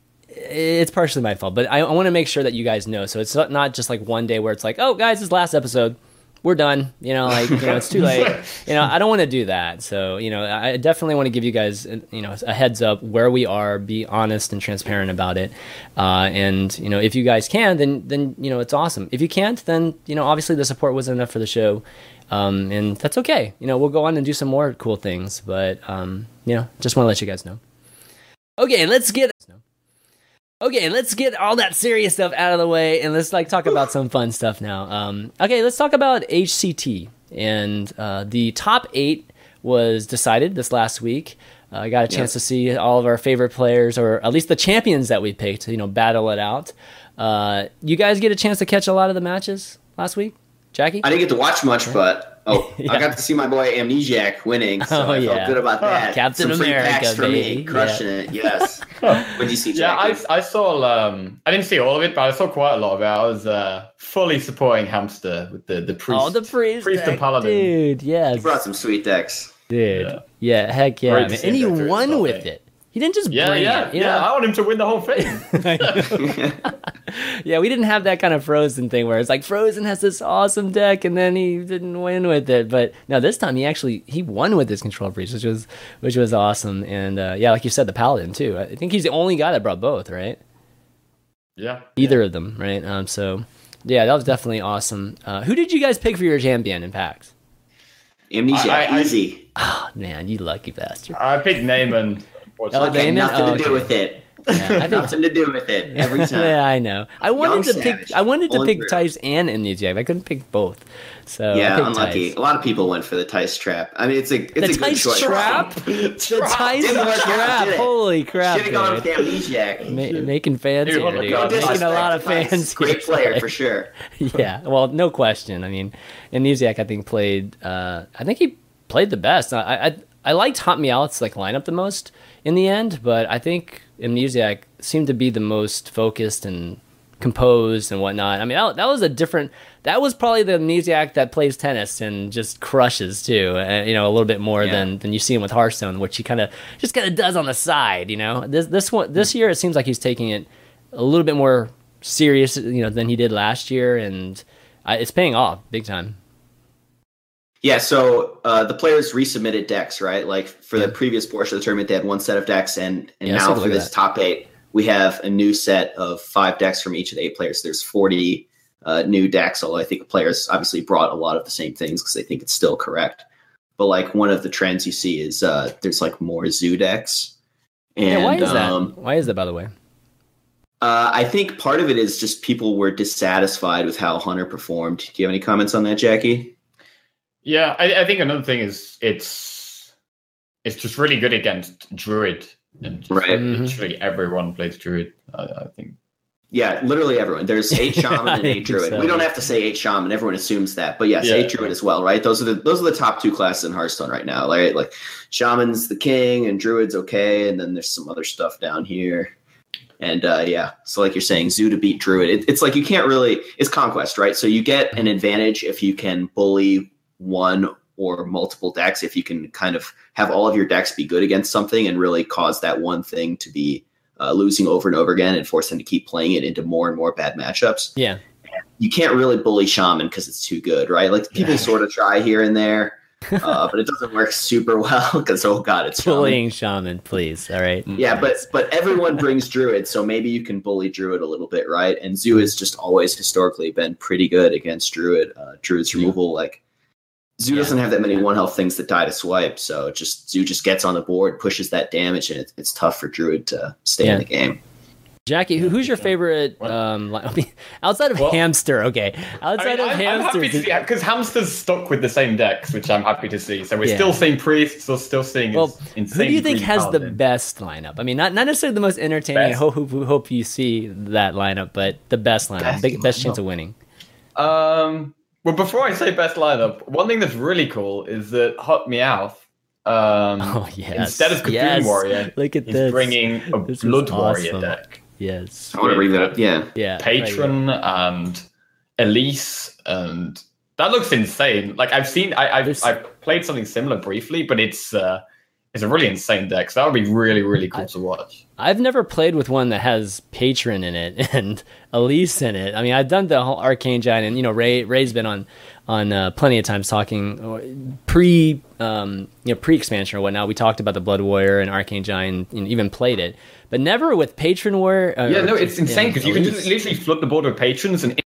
A: it's partially my fault. But I, I want to make sure that you guys know, so it's not just like one day where it's like, oh guys, this last episode, we're done, you know, like, you know, it's too late, you know, I don't want to do that. So, you know, I definitely want to give you guys, you know, a heads up where we are, be honest and transparent about it. Uh, and, you know, if you guys can, then, then, you know, it's awesome. If you can't, then, you know, obviously the support wasn't enough for the show. Um, and that's okay. You know, we'll go on and do some more cool things, but, um, you know, just want to let you guys know. Okay, let's get Okay, let's get all that serious stuff out of the way, and let's like talk about some fun stuff now. Um, okay, let's talk about H C T, and uh, the top eight was decided this last week. Uh, I got a chance yep. to see all of our favorite players, or at least the champions that we picked, you know, battle it out. Uh, you guys get a chance to catch a lot of the matches last week, Jackie?
C: I didn't get to watch much, but oh, yeah. I got to see my boy Amnesiac winning, so oh, I felt yeah. good about that.
A: Captain
C: Some
A: America,
C: free packs for
A: baby.
C: me, crushing
A: yeah.
C: it. Yes. What did you see, Jackie?
D: Yeah, I, I saw. Um, I didn't see all of it, but I saw quite a lot of it. I was uh, fully supporting Hamster with the the priest.
A: Oh, the priest,
C: priest
A: deck,
C: and paladin,
A: dude. Yes,
C: he brought some sweet decks,
A: dude. Yeah, yeah heck yeah, man. And he won with it. He didn't just
D: yeah,
A: bring
D: yeah,
A: it. You
D: yeah.
A: know?
D: I want him to win the whole thing.
A: Yeah, we didn't have that kind of Frozen thing where it's like Frozen has this awesome deck and then he didn't win with it. But no, this time he actually he won with his Control Priest, which was which was awesome. And uh, yeah, like you said, the Paladin too. I think he's the only guy that brought both, right?
D: Yeah,
A: either
D: yeah.
A: of them, right? Um, so yeah, that was definitely awesome. Uh, who did you guys pick for your champion in PAX?
C: Amnesia,
D: I, I,
C: easy.
A: Oh man, you lucky bastard.
D: I picked Naaman.
C: Oh, okay, nothing
A: oh,
C: to do
A: okay.
C: with it.
A: Yeah, I think,
C: nothing to do with it every time.
A: Yeah, I know. I wanted
C: Young
A: to
C: Savage.
A: pick. I wanted to
C: Only
A: pick
C: through.
A: Tice and Amnesiac. I couldn't pick both. So I
C: yeah,
A: picked
C: unlucky.
A: Tice.
C: A lot of people went for the Tice Trap. I mean, it's a it's
A: The
C: a good
A: Tice
C: choice.
A: Trap. The Tice
C: Didn't work out,
A: Trap.
C: did it?
A: Holy crap!
C: Should have gone with
A: dude.
C: Amnesiac.
A: Ma- making fans
D: Dude,
A: here,
D: oh my
A: dude.
D: God,
A: Making
C: disrespect
A: a lot of
C: to Tice.
A: fans.
C: Great
A: here
C: player
A: today.
C: for sure.
A: Yeah, well, no question. I mean, Amnesiac, I think played. Uh, I think he played the best. I I, I liked Hot Meowth's like lineup the most in the end, but I think Amnesiac seemed to be the most focused and composed and whatnot. I mean, that, that was a different. That was probably the Amnesiac that plays tennis and just crushes too. Uh, you know, a little bit more
C: Yeah.
A: than than you see him with Hearthstone, which he kind of just kind of does on the side. You know, this this one this year it seems like he's taking it a little bit more serious, you know, than he did last year, and uh, it's paying off big time.
C: Yeah, so uh, the players resubmitted decks, right? Like for
A: Yeah.
C: the previous portion of the tournament, they had one set of decks, and, and
A: Yeah,
C: now
A: something
C: for
A: like
C: this
A: that.
C: top eight, we have a new set of five decks from each of the eight players. There's forty uh, new decks. Although I think players obviously brought a lot of the same things because they think it's still correct. But like one of the trends you see is uh, there's like more zoo decks. And,
A: yeah, why is
C: um,
A: that? Why is that, by the way?
C: Uh, I think part of it is just people were dissatisfied with how Hunter performed. Do you have any comments on that, Jackie?
D: Yeah, I, I think another thing is it's it's just really good against Druid. And just
C: Right.
D: literally everyone plays Druid, I, I think.
C: Yeah, literally everyone. There's eight Shaman and
A: I
C: eight
A: think
C: Druid.
A: so.
C: We don't have to say eight Shaman. Everyone assumes that. But yes,
D: Yeah.
C: eight Druid as well, right? Those are the those are the top two classes in Hearthstone right now, right? Like Shaman's the king and Druid's okay, and then there's some other stuff down here. And uh, yeah, so like you're saying, Zoo to beat Druid. It, it's like you can't really. It's Conquest, right? So you get an advantage if you can bully one or multiple decks. If you can kind of have all of your decks be good against something and really cause that one thing to be uh, losing over and over again and force them to keep playing it into more and more bad matchups.
A: Yeah,
C: you can't really bully Shaman because it's too good, right? Like people sort of try here and there, uh, but it doesn't work super well because oh god, it's Shaman.
A: bullying Shaman, please. All right.
C: Yeah, but but everyone brings Druid, so maybe you can bully Druid a little bit, right? And Zoo has just always historically been pretty good against Druid. Uh, Druid's removal, like Zoo
A: Yeah.
C: doesn't have that many one health things that die to swipe, so it just Zoo just gets on the board, pushes that damage, and it, it's tough for Druid to stay
A: Yeah.
C: in the game.
A: Jackie, who, who's your favorite?
D: What?
A: Um, li- I mean, outside of
D: Well-
A: Hamster, okay. Outside
D: I mean,
A: of
D: I'm, I'm happy
A: Hamsters,
D: to see because Hamster's stuck with the same decks, which I'm happy to see. So we're
A: Yeah.
D: still seeing Priest, so still seeing his
A: well,
D: insane.
A: who do you think
D: green
A: has the
D: paladin.
A: best lineup? I mean, not not necessarily the most entertaining. I
D: Best.
A: hope, hope hope you see that lineup, but the best lineup,
D: Best
A: big, best
D: lineup.
A: chance of winning.
D: Um. Well, before I say best lineup, one thing that's really cool is that Hot Meowth, um,
A: Oh yes,
D: instead of Cocoon
A: yes.
D: Warrior,
A: Look at
D: is
A: this.
D: bringing a
A: This is
D: Blood Warrior
A: awesome.
D: deck.
A: Yes,
C: I want to bring that up. Yeah.
A: yeah.
D: Patron and Elise, and that looks insane. Like I've seen, I, I've
A: This-
D: I've played something similar briefly, but it's uh, it's a really insane deck. So that would be really really cool
A: I-
D: to watch.
A: I've never played with one that has Patron in it and Elise in it. I mean, I've done the whole Arcane Giant, and you know, Ray Ray's been on on uh, plenty of times talking uh, pre um, you know pre expansion or whatnot. We talked about the Blood Warrior and Arcane Giant, and even played it, but never with Patron Warrior. Uh,
D: Yeah,
A: or-
D: no, it's insane
A: and
D: because you can
A: Elise.
D: just literally flood the board with patrons and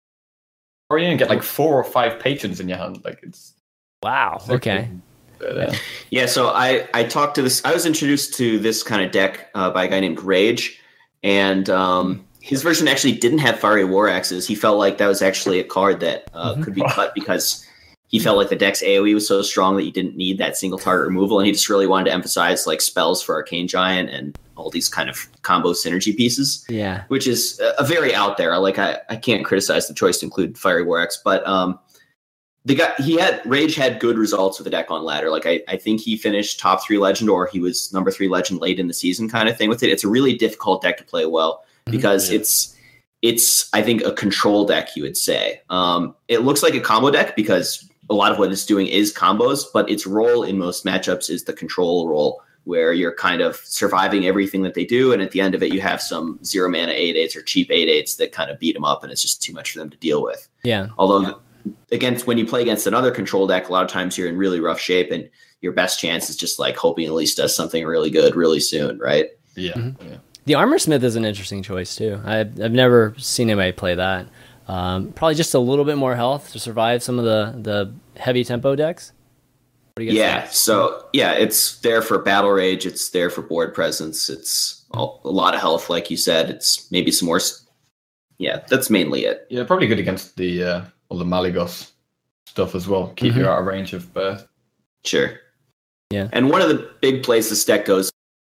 D: and get like four or five patrons in your hand. Like it's
A: Wow. Okay.
D: But, uh,
C: Yeah, so I I talked to this. I was introduced to this kind of deck uh, by a guy named Rage, and um, his version actually didn't have Fiery War Axes. He felt like that was actually a card that uh,
A: Mhm.
C: could be cut because he felt like the deck's AoE was so strong that you didn't need that single target removal, and he just really wanted to emphasize like spells for Arcane Giant and all these kind of combo synergy pieces,
A: Yeah.
C: which is a, a very out there. Like I, I can't criticize the choice to include Fiery War Axe, but um, the guy he had Rage had good results with the deck on ladder. Like I, I think he finished top three legend or he was number three legend late in the season kind of thing with it. It's a really difficult deck to play well because
D: Yeah.
C: it's it's I think a control deck, you would say. Um, it looks like a combo deck because a lot of what it's doing is combos, but its role in most matchups is the control role, where you're kind of surviving everything that they do, and at the end of it, you have some zero mana eight eights or cheap eight eights that kind of beat them up, and it's just too much for them to deal with.
A: Yeah.
C: Although, against when you play against another control deck, a lot of times you're in really rough shape, and your best chance is just like hoping Elise does something really good really soon, right?
D: yeah,
A: Mhm.
D: yeah.
A: The Armor Smith is an interesting choice too. I've I've never seen anybody play that. Um, probably just a little bit more health to survive some of the the heavy tempo decks. What do you guys
C: Yeah.
A: think?
C: So yeah, it's there for battle rage. It's there for board presence. It's a a lot of health, like you said. It's maybe some more. s- Yeah, that's mainly it.
D: Yeah, probably good against the uh, all the Malygos stuff as well. Keep
A: Mhm.
D: you out of range of uh,
C: Sure.
A: Yeah.
C: And one of the big places this deck goes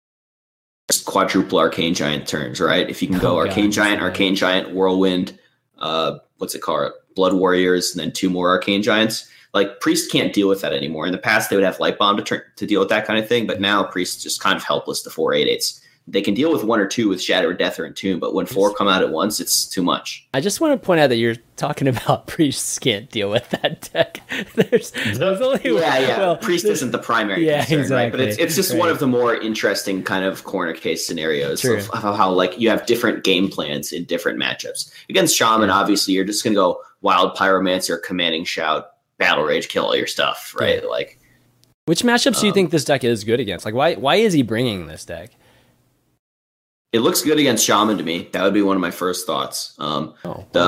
C: is quadruple Arcane Giant turns, right? If you can go
A: Oh,
C: Arcane
A: God,
C: Giant,
A: yeah.
C: Arcane Giant, Whirlwind, uh, what's it called? Blood Warriors, and then two more Arcane Giants. Like Priest can't deal with that anymore. In the past, they would have Light Bomb to turn to deal with that kind of thing, but now Priest's just kind of helpless to four eight eights. They can deal with one or two with Shadow or Death or Entomb, but when four come out at once, it's too much.
A: I just want to point out that you're talking about priests can't deal with that deck. There's, there's only
C: Yeah, yeah.
A: well,
C: Priest
A: there's-
C: isn't the primary
A: Yeah,
C: concern, right? But it's
A: exactly.
C: it's just one
A: Right.
C: of the more interesting kind of corner case scenarios
A: True.
C: of, of how like you have different game plans in different matchups. Against Shaman,
A: Yeah.
C: obviously, you're just gonna go Wild Pyromancer, Commanding Shout, Battle Rage, kill all your stuff, right? Like
A: Which matchups do you
C: Um,
A: think this deck is good against? Like, why why is he bringing this deck?
C: it looks good against Shaman to me. That would be one of my first thoughts. Um,
A: Oh,
C: the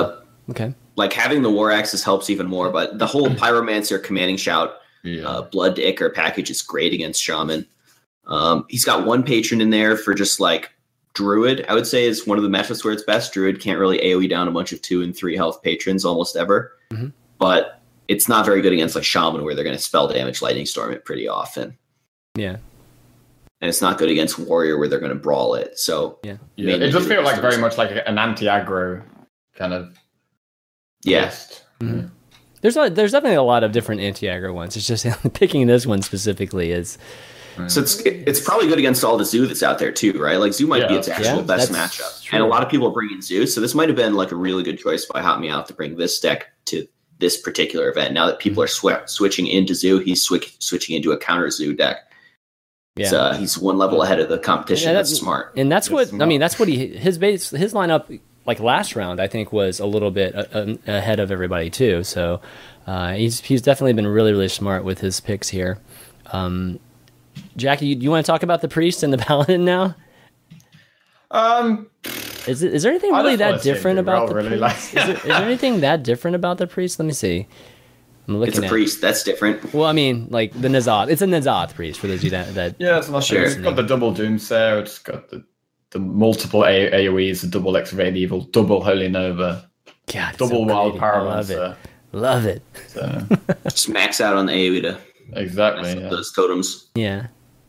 A: Okay.
C: Like having the War Axis helps even more, but the whole Pyromancer Commanding Shout,
D: Yeah.
C: uh, Blood to Ichor package is great against Shaman. Um, he's got one patron in there for just like Druid, I would say is one of the matchups where it's best. Druid can't really AoE down a bunch of two and three health patrons almost ever,
A: mm-hmm.
C: but it's not very good against like Shaman where they're going to spell damage Lightning Storm it pretty often.
A: Yeah.
C: And it's not good against Warrior where they're going to brawl it. So
A: yeah,
D: yeah it does feel like very much like an anti-aggro kind of
C: yeah.
D: list.
A: Mm-hmm. There's a, there's definitely a lot of different anti-aggro ones. It's just picking this one specifically is.
C: So it's it's probably good against all the Zoo that's out there too, right? Like Zoo might
D: yeah,
C: be its actual
A: yeah,
C: best matchup,
A: true.
C: and a lot of people are bringing Zoo. So this might have been like a really good choice by Hot Me Out to bring this deck to this particular event. Now that people are sw- switching into Zoo, he's swi- switching into a counter Zoo deck.
A: Yeah,
C: so, uh, he's one level ahead of the competition.
A: Yeah,
C: that's,
A: that's
C: smart,
A: and that's,
D: that's
A: what
D: smart.
A: I mean. That's what he his base his lineup like last round I think was a little bit a, a, ahead of everybody too. So uh, he's he's definitely been really really smart with his picks here. Um, Jackie, you, you want to talk about the Priest and the Paladin now?
D: Um,
A: is it is there anything
D: I
A: really
D: just
A: that
D: wanna say
A: different about the
D: Durrell really
A: Priest?
D: like-
A: is, there, is there anything that different about the Priest? Let me see. I'm looking
C: it's a
A: at
C: Priest. That's different.
A: Well, I mean, like the Nazoth. It's a Nazoth Priest for those of you that that.
D: yeah, it's not
C: Sure.
D: It's got the double Doomsayer. It's got the the multiple a- AoEs, the double Excavate Evil, double Holy Nova,
A: God, it's
D: double
A: so
D: Wild
A: pretty. I love it.
D: Pyromancer.
A: Love it.
D: So,
C: Just max out on the AoE to
D: exactly.
C: mess up
D: Yeah.
C: those totems.
A: Yeah.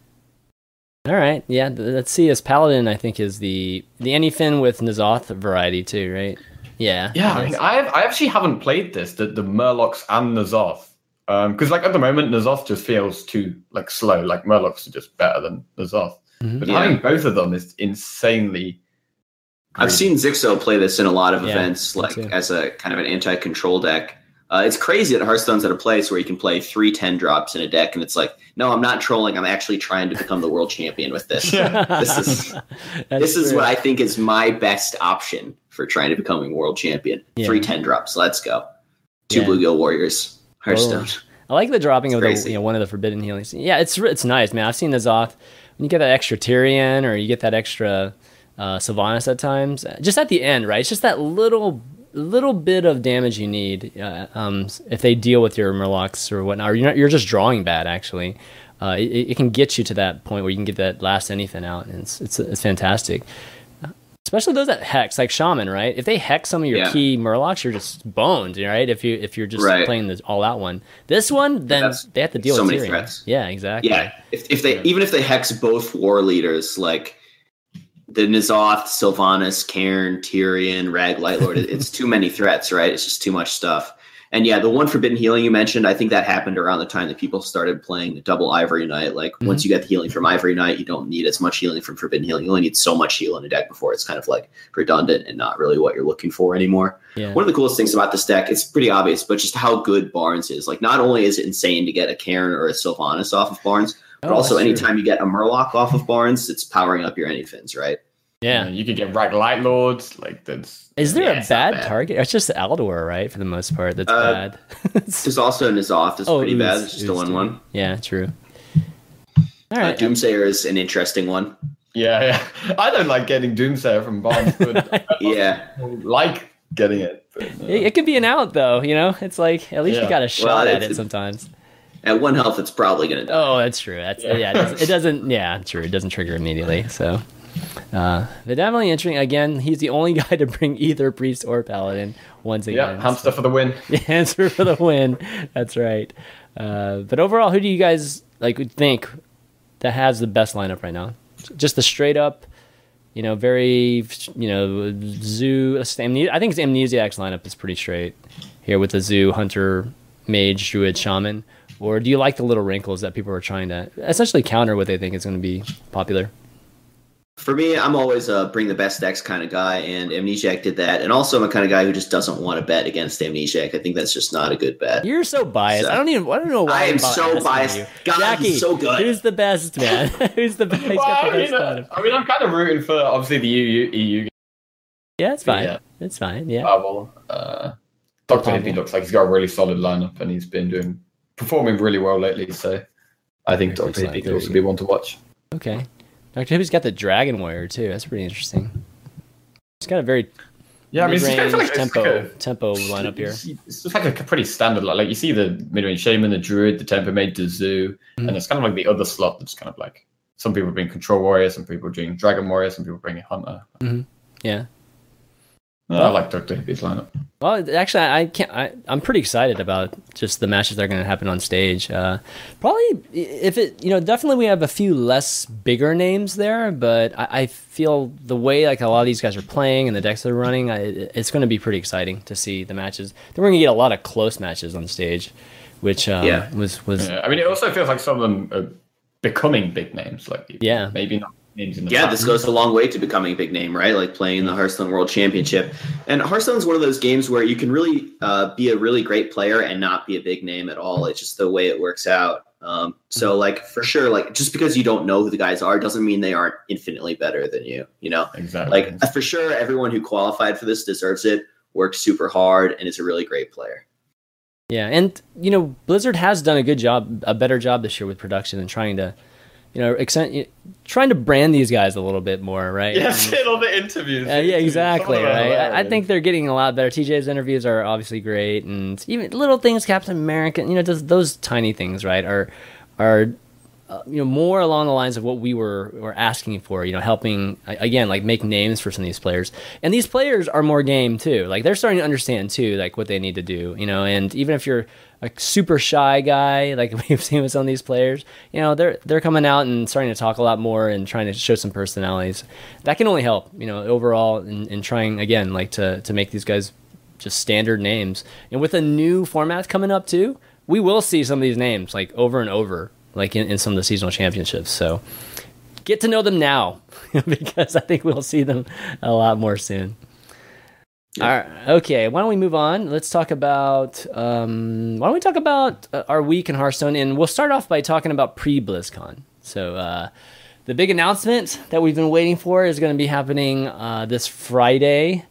A: All right. Yeah. th- Let's see. As Paladin, I think is the the Anyfin with Nazoth variety too, right? Yeah.
D: Yeah, I mean, I have, I actually haven't played this, the, the Murlocs and Nazoth. Um, because like at the moment, Nazoth just feels too like slow. Like Murlocs are just better than Nazoth.
A: Mhm.
D: But
C: Yeah.
D: having both of them is insanely.
C: I've seen Zixo play this in a lot of
A: Yeah,
C: events,
A: me
C: like
A: too.
C: as a kind of an anti-control deck. Uh, it's crazy that Hearthstone's at a place where you can play three ten drops in a deck, and it's like, no, I'm not trolling. I'm actually trying to become the world champion with this. This is
A: That's
C: this is
A: true.
C: what I think is my best option for trying to become a world champion.
A: Yeah.
C: Three ten drops. Let's go. Two
A: Yeah.
C: Bluegill Warriors. Hearthstone.
A: I like the dropping
C: It's
A: of the
C: crazy.
A: you know one of the forbidden healings. Yeah, it's it's nice, man. I've seen Nazoth when you get that extra Tyrion or you get that extra uh, Sylvanas at times. Just at the end, right? It's just that little little bit of damage you need uh, um, if they deal with your Murlocs or whatnot. Or you're not, you're just drawing bad actually. Uh, it, it can get you to that point where you can get that last anything out, and it's it's, it's fantastic. Especially those that hex, like Shaman, right? If they hex some of your
C: Yeah.
A: key Murlocs, you're just boned, right? If you if you're just
C: Right.
A: playing the all out one. This one, then
C: That's
A: they have to deal
C: so
A: with
C: many
A: Tyrion.
C: threats.
A: Yeah, exactly.
C: Yeah. If if they even if they hex both war leaders, like the Nazoth, Sylvanas, Cairn, Tyrion, Rag, Lightlord, it- it's too many threats, right? It's just too much stuff. And yeah, the one forbidden healing you mentioned, I think that happened around the time that people started playing the double Ivory Knight. Like
A: Mm-hmm.
C: once you get the healing from Ivory Knight, you don't need as much healing from forbidden healing. You only need so much heal in a deck before it's kind of like redundant and not really what you're looking for anymore.
A: Yeah.
C: One of the coolest things about this deck, it's pretty obvious, but just how good Barnes is. Like not only is it insane to get a Cairn or a Sylvanas off of Barnes, but
A: Oh,
C: also
A: that's true.
C: anytime you get a Murloc off of Barnes, it's powering up your Anyfins, right?
A: Yeah.
D: You could get Rag Light Lords. Like that's.
A: Is there
C: Yeah,
A: a
C: it's not
A: bad,
C: bad.
A: target? It's just Aldor, right? For the most part, that's
C: Uh,
A: bad.
C: There's also Nazoth is
A: Oh,
C: pretty
A: Ooze-
C: bad. It's just a
A: Ooze
C: one
A: too.
C: one.
A: Yeah, true. All
C: Uh,
A: right.
C: Doomsayer is an interesting one.
D: Yeah, yeah. I don't like getting Doomsayer from Barnes, but I
C: Yeah.
D: like getting it. But, uh,
A: It, it could be an out though, you know. It's like at least
D: Yeah.
A: you got a shot
C: Well,
A: at
C: it's-
A: it sometimes.
C: At one health, it's probably going to die.
A: Oh, that's true. That's yeah.
D: Yeah.
A: it, doesn't, it doesn't. Yeah, true. It doesn't trigger immediately. So, uh, but definitely interesting. Again, he's the only guy to bring either priest or paladin once again.
D: yeah, hamster for the win.
A: The answer for the win. That's right. Uh, but overall, who do you guys like think that has the best lineup right now? Just the straight up, you know, very, you know, zoo. I think it's Amnesiac's lineup is pretty straight here with the zoo, hunter, mage, druid, shaman. Or do you like the little wrinkles that people are trying to essentially counter what they think is going to be popular?
C: For me, I'm always a bring the best decks kind of guy, and Amnesiac did that. And also, I'm a kind of guy who just doesn't want to bet against Amnesiac. I think that's just not a good bet.
A: You're so biased.
C: So-
A: I don't even. I don't know why.
C: I am
A: I'm
C: so
A: asking
C: biased.
A: you.
C: God,
A: Jackie,
C: he's so good.
A: Who's the best, man? Who's the best? He's
D: Well,
A: got the
D: I,
A: best
D: mean, uh,
A: lineup.
D: I mean, I'm kind of rooting for obviously the E U. E U
A: Yeah, it's fine.
D: yeah.
A: It's fine. Yeah.
D: Pavel. Uh, Doctor
A: Pavel.
D: Hippie looks like he's got a really solid lineup, and he's been doing performing really well lately. So I think
A: Very
D: Doctor
A: good
D: Hippie
A: slide.
D: could also be one to watch.
A: Okay. Doctor Who's got the Dragon Warrior too. That's pretty interesting. He's got a very
D: Yeah, I mean, it's just kind of
A: mid-range
D: like it's
A: tempo
D: like a-
A: tempo lineup here.
D: It's just like a pretty standard. Like you see the mid-range shaman, the druid, the tempo mate, the zoo,
A: Mhm.
D: and it's kind of like the other slot that's kind of like some people bring control warrior, some people bring dragon warrior, some people bring hunter.
A: Yeah.
D: No, I like Doctor Hippie's lineup.
A: Well, actually, I can't. I, I'm pretty excited about just the matches that are going to happen on stage. Uh, probably, if it, you know, definitely we have a few less bigger names there, but I, I feel the way like a lot of these guys are playing and the decks they're running, I, it's going to be pretty exciting to see the matches. Then we're going to get a lot of close matches on stage, which um,
C: Yeah.
A: was was
D: Yeah, I mean, it also feels like some of them are becoming big names. Like,
A: Yeah.
D: maybe not names in the
C: Yeah,
D: past.
C: this goes a long way to becoming a big name, right? Like playing in the Hearthstone World Championship. And Hearthstone's one of those games where you can really uh, be a really great player and not be a big name at all. It's just the way it works out. Um, so, like, for sure, like, just because you don't know who the guys are doesn't mean they aren't infinitely better than you, you know?
D: Exactly.
C: Like, for sure, everyone who qualified for this deserves it, works super hard, and is a really great player.
A: Yeah, and you know, Blizzard has done a good job, a better job this year with production and trying to, you know, accent, trying to brand these guys a little bit more, right?
D: Yes,
A: And-
D: in all the interviews.
A: Uh, yeah, exactly.
D: Some of them are
A: Right. I, I
D: hilarious.
A: think they're getting a lot better. T J's interviews are obviously great, and even little things, Captain America, you know, those, those tiny things, right, are are uh, you know, more along the lines of what we were were asking for. You know, helping again, like make names for some of these players, and these players are more game too. Like they're starting to understand too, like what they need to do. You know, and even if you're a super shy guy, like we've seen with some of these players, you know, they're they're coming out and starting to talk a lot more and trying to show some personalities. That can only help, you know, overall in, in trying again, like to to make these guys just standard names. And with a new format coming up too, we will see some of these names like over and over, like in, in some of the seasonal championships. So get to know them now because I think we'll see them a lot more soon.
C: Yeah.
A: All right. Okay. Why don't we move on? Let's talk about. Um, why don't we talk about uh, our week in Hearthstone? And we'll start off by talking about pre-BlizzCon. So uh, the big announcement that we've been waiting for is going to be happening uh, this Friday,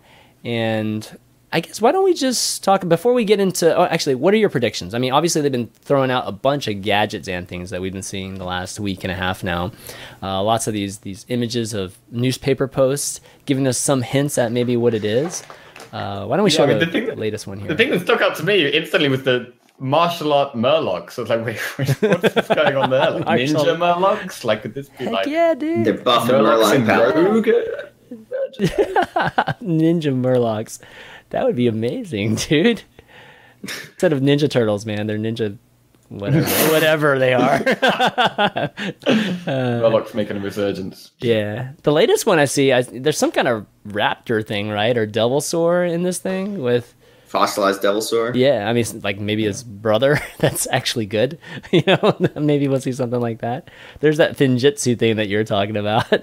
A: and I guess why don't we just talk before we get into. Oh, actually, what are your predictions? I mean, obviously they've been throwing out a bunch of gadgets and things that we've been seeing the last week and a half now. Uh, lots of these these images of newspaper posts giving us some hints at maybe what it is. Uh, why don't we
D: Yeah,
A: show
D: I mean,
A: the,
D: the thing that-
A: latest one here?
D: The thing that stuck out to me instantly was the martial art Murlocs. So it's like, wait, wait, what's going on there? Like
A: Martial-
D: ninja Murlocs? Like, could this be
A: Heck
D: like
A: yeah, dude!
C: They're buff and
D: Murlocs
C: Murloc
D: and
C: Paladin.
D: Rogue?
A: Ninja Murlocs. That would be amazing, dude. Instead of Ninja Turtles, man, they're Ninja whatever, whatever they are.
D: Murlocs making a resurgence.
A: Yeah, the latest one I see, I, there's some kind of raptor thing, right, or Devilsaur in this thing with.
C: Fossilized Devilsaur.
A: Yeah, I mean, like maybe his brother. That's actually good. You know, maybe we'll see something like that. There's that Finjitsu thing that you're talking about.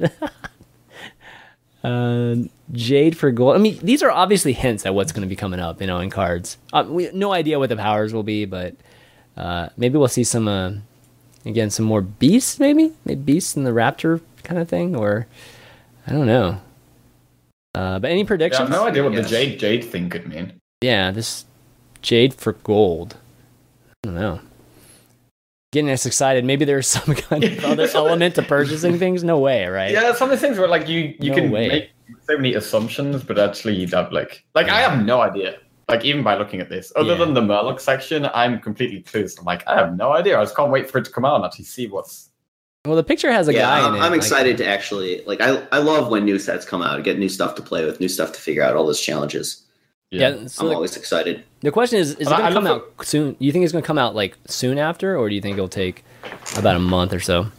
A: uh, Jade for gold. I mean, these are obviously hints at what's going to be coming up. You know, in cards. Uh, we no idea what the powers will be, but uh, maybe we'll see some. Uh, again, some more beasts. Maybe maybe beasts in the raptor kind of thing, or I don't know. Uh, but any
D: Yeah, I
A: predictions?
D: have no idea what the
C: Yes.
D: Jade Jade thing could mean.
A: Yeah, this Jade for gold. I don't know. Getting us excited. Maybe there's some kind of other element to purchasing things. No way, right?
D: Yeah, some of the things where like you you
A: No
D: can
A: way.
D: make so many assumptions, but actually you'd have like like I have no idea. Like even by looking at this, other
A: Yeah.
D: than the Murloc section, I'm completely clueless. I'm like, I have no idea. I just can't wait for it to come out and actually see what's.
A: Well, the picture has a
C: Yeah,
A: guy
C: I'm,
A: in it.
C: I'm
A: like-
C: excited to actually like. I I love when new sets come out, get new stuff to play with, new stuff to figure out, all those challenges.
A: Yeah. so
C: I'm
A: the,
C: always excited.
A: the question is: Is it
D: And I-
A: going to
D: I
A: come
D: love
A: out soon? You think it's going to come out like soon after, or do you think it'll take about a month or so?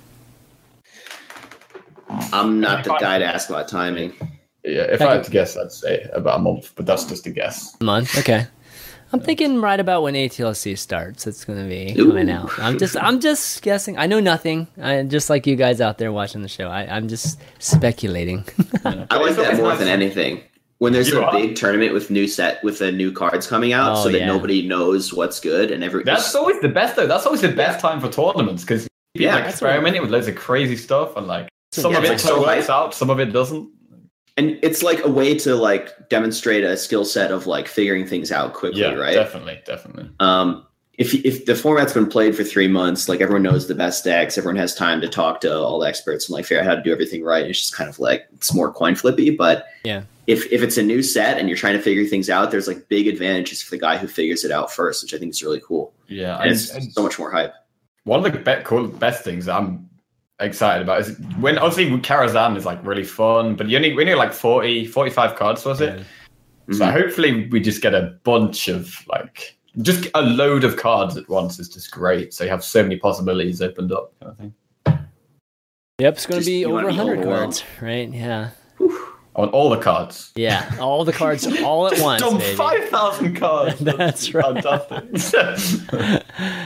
C: I'm not the
D: Fine.
C: guy to ask about timing.
D: Yeah, if I had to guess, I'd say about a month, but that's just a guess.
A: A month. Okay. I'm thinking right about when A T L C starts. It's going to be
C: Ooh.
A: coming out. I'm just, I'm just guessing. I know nothing. I just like you guys out there watching the show. I, I'm just speculating.
C: I like that more than anything. When there's
D: You
C: a
D: are.
C: big tournament with new set with the new cards coming out,
A: Oh,
C: so that
A: yeah.
C: nobody knows what's good and every.
D: That's always the best though. That's always the best time for tournaments because people
C: Yeah,
D: like
A: that's
D: experimenting with loads of crazy stuff and like some
C: Yeah,
D: of
C: it's
D: it
C: like so
D: works
C: hype.
D: out, some of it doesn't.
C: and it's like a way to like demonstrate a skill set of like figuring things out quickly,
D: Yeah,
C: right?
D: definitely, definitely.
C: Um, if if the format's been played for three months, like everyone knows the best decks, everyone has time to talk to all the experts and like figure out how to do everything right. It's just kind of like it's more coin flippy, but
A: Yeah.
C: if if it's a new set and you're trying to figure things out, there's like big advantages for the guy who figures it out first, which I think is really cool.
D: Yeah,
C: and,
D: and
C: it's
D: and
C: so much more hype.
D: One of the be- cool, best things I'm excited about is when obviously Karazhan is like really fun, but you only we need like forty, forty-five cards, was it? Yeah. So mm-hmm. hopefully we just get a bunch of like just a load of cards at once is just great. So you have so many possibilities opened up, kind of thing.
A: Yep, it's going to be over one hundred cards, right? Yeah.
D: On all the cards.
A: Yeah, all the cards all at once.
D: Dump five thousand cards.
A: That's, that's right.
D: Fantastic.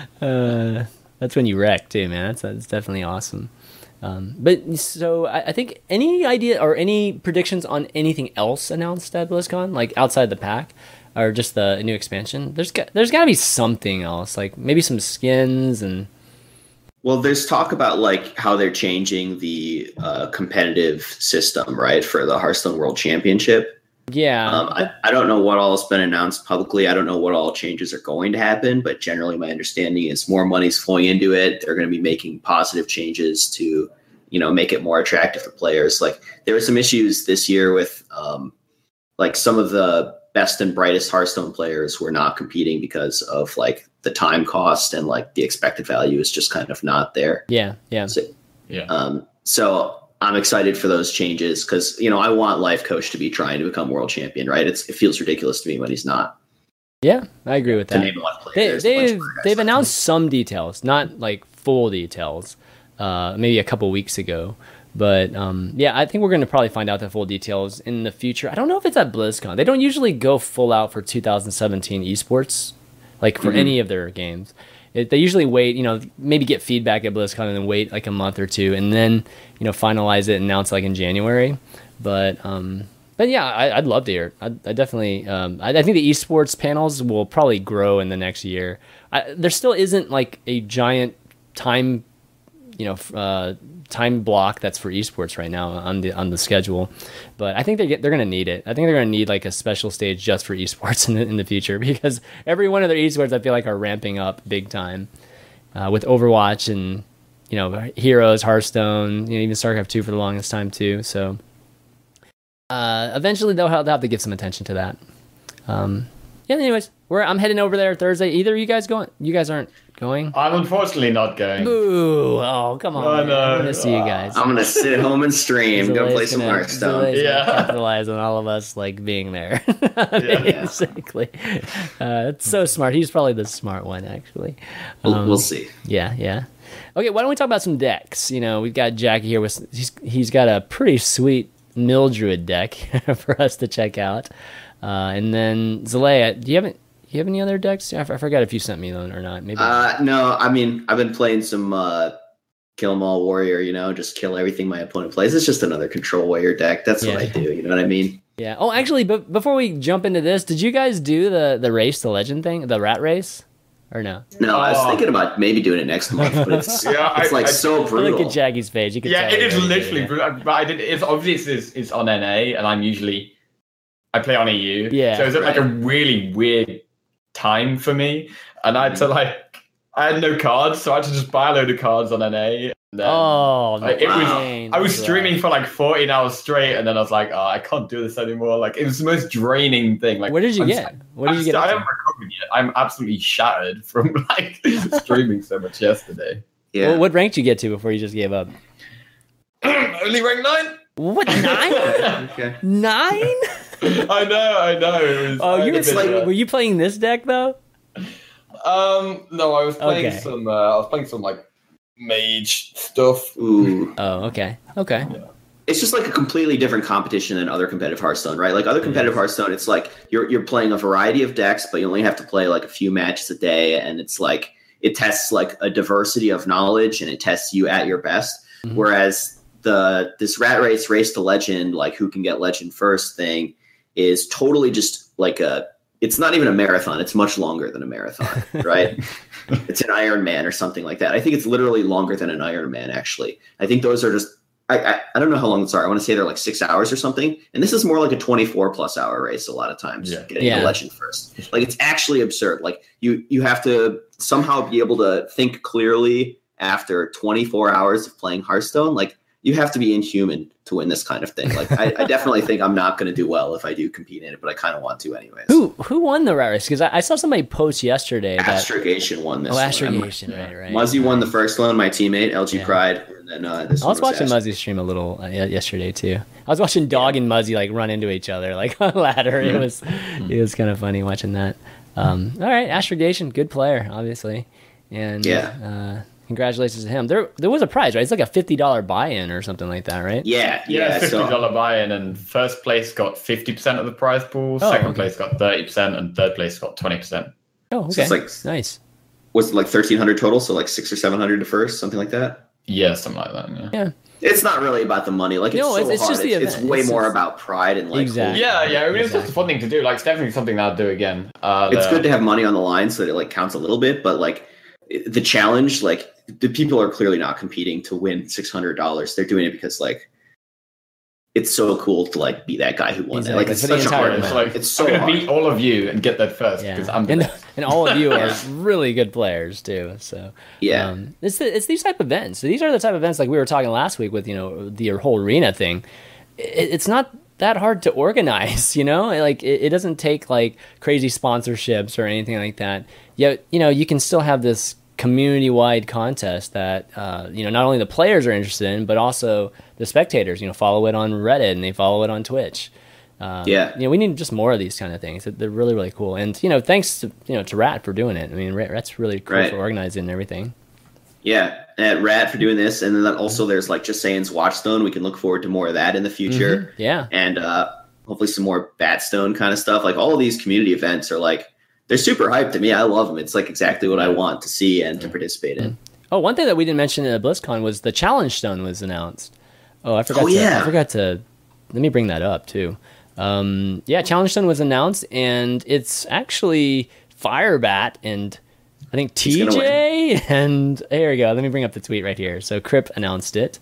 A: uh, that's when you wreck too, man. That's, that's definitely awesome. Um, but so I, I think any idea or any predictions on anything else announced at BlizzCon, like outside the pack, or just the new expansion? There's got, there's got to be something else, like maybe some skins and.
C: Well, there's talk about like how they're changing the uh, competitive system, right, for the Hearthstone World Championship.
A: Yeah.
C: Um, I, I don't know what all has been announced publicly. I don't know what all changes are going to happen, but generally my understanding is more money's flowing into it. They're going to be making positive changes to, you know, make it more attractive for players. Like there were some issues this year with um, like some of the best and brightest Hearthstone players were not competing because of like the time cost and like the expected value is just kind of not there.
A: Yeah. Yeah.
C: So,
D: yeah.
C: Um, so I'm excited for those changes because, you know, I want Life Coach to be trying to become world champion, right? It's, it feels ridiculous to me when he's not.
A: Yeah, I agree with that.
C: They,
A: they've they've announced some details, not like full details, uh, maybe a couple weeks ago. But um, yeah, I think we're going to probably find out the full details in the future. I don't know if it's at BlizzCon. They don't usually go full out for two thousand seventeen esports, like for mm-hmm. any of their games. It, they usually wait, you know, maybe get feedback at BlizzCon and then wait like a month or two, and then you know finalize it and announce like in January. But um, but yeah, I, I'd love to hear. I, I definitely, um, I, I think the esports panels will probably grow in the next year. I, there still isn't like a giant time, you know, uh, time block that's for esports right now on the on the schedule, but I think they get they're gonna need it. I think they're gonna need like a special stage just for esports in the, in the future because every one of their esports I feel like are ramping up big time uh, with Overwatch and you know Heroes, Hearthstone, you know, even StarCraft two for the longest time too. So uh, eventually they'll have, they'll have to give some attention to that. Um, yeah. Anyways, we're I'm heading over there Thursday. Either of you guys going? You guys aren't going?
D: I'm unfortunately not going.
A: Boo! Oh, come on!
D: I know.
A: I'm gonna see you guys.
C: I'm gonna sit at home and stream. Go play some gonna, Hearthstone.
A: Yeah, capitalize on all of us like being there. Basically, uh, it's so smart. He's probably the smart one, actually. Um,
C: we'll, we'll see.
A: Yeah, yeah. Okay, why don't we talk about some decks? You know, we've got Jackie here with he's he's got a pretty sweet Mildred deck for us to check out, uh, and then Zalea, do you have? You have any other decks? I forgot if you sent me one or not. Maybe.
C: Uh, no, I mean, I've been playing some uh, Kill 'Em All Warrior, you know, just kill everything my opponent plays. It's just another control warrior deck. That's yeah. what I do. You know what I mean?
A: Yeah. Oh, actually, but before we jump into this, did you guys do the, the race to legend thing, the rat race? Or no?
C: No, I was thinking about maybe doing it next month, but it's, yeah, it's like I, so brutal.
A: Look at Jackie's page. You can
D: yeah,
A: tell
D: it is literally brutal. But I did, it's obviously it's, it's on N A, and I'm usually, I play on E U.
A: Yeah.
D: So it's
C: right.
D: like a really weird time for me, and I had to like I had no cards, so I had to just buy a load of cards on N A. And then,
A: oh,
D: like, it was I was streaming for like fourteen hours straight, and then I was like, oh, I can't do this anymore. Like it was the most draining thing. Like,
A: what did you
D: I'm
A: get? What did you get?
D: I haven't recovered yet. I'm absolutely shattered from like streaming so much yesterday.
C: Yeah.
A: Well, what rank did you get to before you just gave up?
D: Only rank nine.
A: What nine?
C: Okay.
A: Nine?
D: I know, I know. It was,
A: oh, you were
C: like,
A: were you playing this deck though?
D: Um, no, I was playing
A: okay.
D: some. Uh, I was playing some like mage stuff.
C: Ooh.
A: Oh, okay, okay.
D: Yeah.
C: It's just like a completely different competition than other competitive Hearthstone, right? Like other competitive Hearthstone, it's like you're you're playing a variety of decks, but you only have to play like a few matches a day, and it's like it tests like a diversity of knowledge, and it tests you at your best. Mm-hmm. Whereas the this rat race race to legend, like who can get legend first thing, is totally just like a. It's not even a marathon. It's much longer than a marathon, right? It's an Ironman or something like that. I think it's literally longer than an Ironman, actually. I think those are just, I, I, I don't know how long those are. I want to say they're like six hours or something. And this is more like a twenty-four plus hour race a lot of times,
D: yeah.
C: getting
A: yeah.
C: the legend first. Like it's actually absurd. Like you, you have to somehow be able to think clearly after twenty-four hours of playing Hearthstone. Like you have to be inhuman to win this kind of thing. Like, I, I definitely think I'm not going to do well if I do compete in it, but I kind of want to anyways.
A: Who who won the rat race? Because I, I saw somebody post yesterday that
C: Astrogation won this.
A: Oh,
C: one.
A: Astrogation, right, right.
C: Muzzy won the first one. My teammate L G
A: Yeah.
C: Pride, and then uh, this
A: I was
C: one
A: watching
C: Astro-
A: Muzzy stream a little uh, ye- yesterday too. I was watching Dog and Muzzy like run into each other like on a ladder. It was it was kind of funny watching that. Um, all right, Astrogation, good player, obviously, and
C: Yeah.
A: uh, congratulations to him. There there was a prize, right? It's like a fifty dollar buy in or something like that, right?
C: Yeah,
D: Yeah,
C: yeah.
D: fifty
C: So
D: dollar buy-in, and first place got fifty percent of the prize pool.
A: Oh,
D: second
A: okay.
D: place got thirty percent, and third place got twenty percent.
A: Oh,
C: So
A: okay,
C: it's like-
A: nice.
C: was it like thirteen hundred total? So like six or seven hundred to first, something like that.
D: Yeah, something like that. Yeah.
A: Yeah,
C: It's not really about the money. Like, it's
A: No,
C: so
A: it's- it's
C: hard.
A: just the
C: it's, it's
A: event.
C: way
A: It's
C: more
A: just-
C: about pride and like.
A: Exactly.
D: Yeah, yeah. I mean, it's just
A: Exactly.
D: a fun thing to do. Like, it's definitely something that I'll do again. Uh,
C: It's good to have money on the line so that it like counts a little bit, but like it- the challenge, like the people are clearly not competing to win six hundred dollars. They're doing it because like it's so cool to like be that guy who won that. Like,
A: Exactly.
C: it's
A: For the
C: such a
A: entire
C: hard.
D: It's
A: event.
D: like
C: It's so
D: I'm gonna
C: hard.
D: beat all of you and get that first
A: Yeah,
D: because I'm the
A: and
D: best.
A: and all of you are really good players too. So
C: Yeah.
A: um, it's the, it's these type of events. These are the type of events like we were talking last week with you know the whole arena thing. It, it's not that hard to organize, you know. Like it, it doesn't take like crazy sponsorships or anything like that. Yet you know you can still have this community-wide contest that uh, you know not only the players are interested in, but also the spectators. You know, follow it on Reddit and they follow it on Twitch. Um,
C: Yeah.
A: you know, we need just more of these kind of things. They're really, really cool. And you know, thanks to you know to Rat for doing it. I mean, Rat, Rat's really cool
C: Right.
A: for organizing and everything.
C: Yeah, and Rad for doing this, and then also there's like just saying's Watchstone. We can look forward to more of that in the future,
A: Yeah,
C: and uh, hopefully some more Batstone kind of stuff. Like all of these community events are like they're super hyped to me. I love them. It's like exactly what I want to see and to participate in.
A: Oh, one thing that we didn't mention at BlizzCon was the Challenge Stone was announced. Oh, I forgot.
C: Oh,
A: to,
C: yeah.
A: I forgot to. Let me bring that up too. Um, yeah, Challenge Stone was announced, and it's actually Firebat and I think
C: He's gonna
A: T J. And here we go. Let me bring up the tweet right here. So Crip announced it.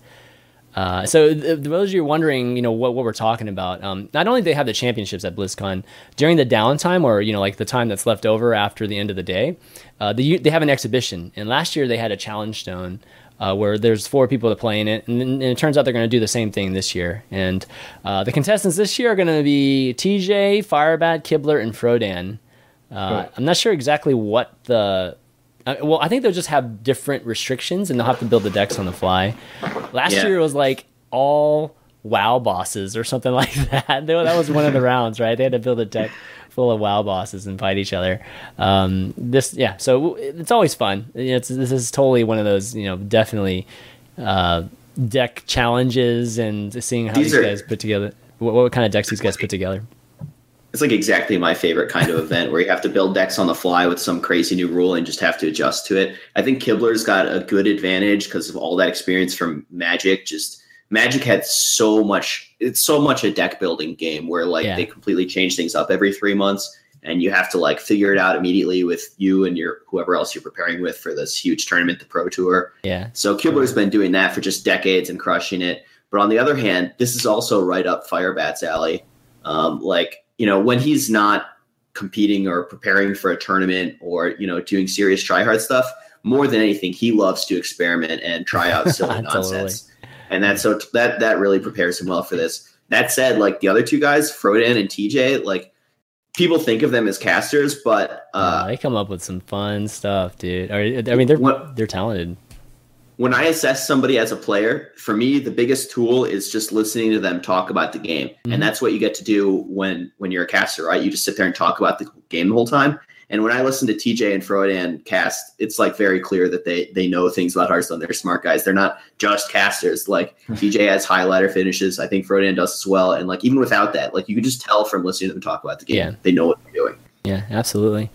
A: Uh, so th- those of you wondering, you know, what, what we're talking about, um, not only do they have the championships at BlizzCon, during the downtime or, you know, like the time that's left over after the end of the day, uh, they, they have an exhibition. And last year they had a challenge stone uh, where there's four people to play in it. And, and it turns out they're going to do the same thing this year. And uh, the contestants this year are going to be T J, Firebat, Kibler, and Frodan. Uh, I'm not sure exactly what the... Uh, well, I think they'll just have different restrictions, and they'll have to build the decks on the fly. Last
C: Yeah.
A: year it was like all WoW bosses or something like that. They- That was one of the rounds, right? They had to build a deck full of WoW bosses and fight each other. Um, this, yeah. So it's always fun. It's this is totally one of those, you know, definitely uh, deck challenges and seeing how
C: These
A: these,
C: are-
A: guys put together. What, what kind of decks these guys put together?
C: It's like exactly my favorite kind of event where you have to build decks on the fly with some crazy new rule and just have to adjust to it. I think Kibler's got a good advantage because of all that experience from Magic. Just Magic had so much, it's so much a deck building game where like
A: Yeah.
C: they completely change things up every three months and you have to like figure it out immediately with you and your whoever else you're preparing with for this huge tournament, the Pro Tour.
A: Yeah.
C: So Kibler's been doing that for just decades and crushing it. But on the other hand, this is also right up Firebat's alley. Um, like, you know, when he's not competing or preparing for a tournament or, you know, doing serious tryhard stuff, more than anything, he loves to experiment and try out silly
A: Totally.
C: nonsense. And that's so that that really prepares him well for this. That said, like the other two guys, Frodan and T J, like people think of them as casters, but uh,
A: Uh, they come up with some fun stuff, dude. Or, I mean, they're
C: What-
A: they're talented.
C: when I assess somebody as a player, for me, the biggest tool is just listening to them talk about the game.
A: Mhm.
C: And that's what you get to do when, when you're a caster, right? You just sit there and talk about the game the whole time. And when I listen to T J and Frodan cast, it's like very clear that they, they know things about Hearthstone. They're smart guys. They're not just casters. Like T J has highlighter finishes. I think Frodan does as well. And like, even without that, like you can just tell from listening to them talk about the game,
A: Yeah.
C: they know what they're doing.
A: Yeah, absolutely.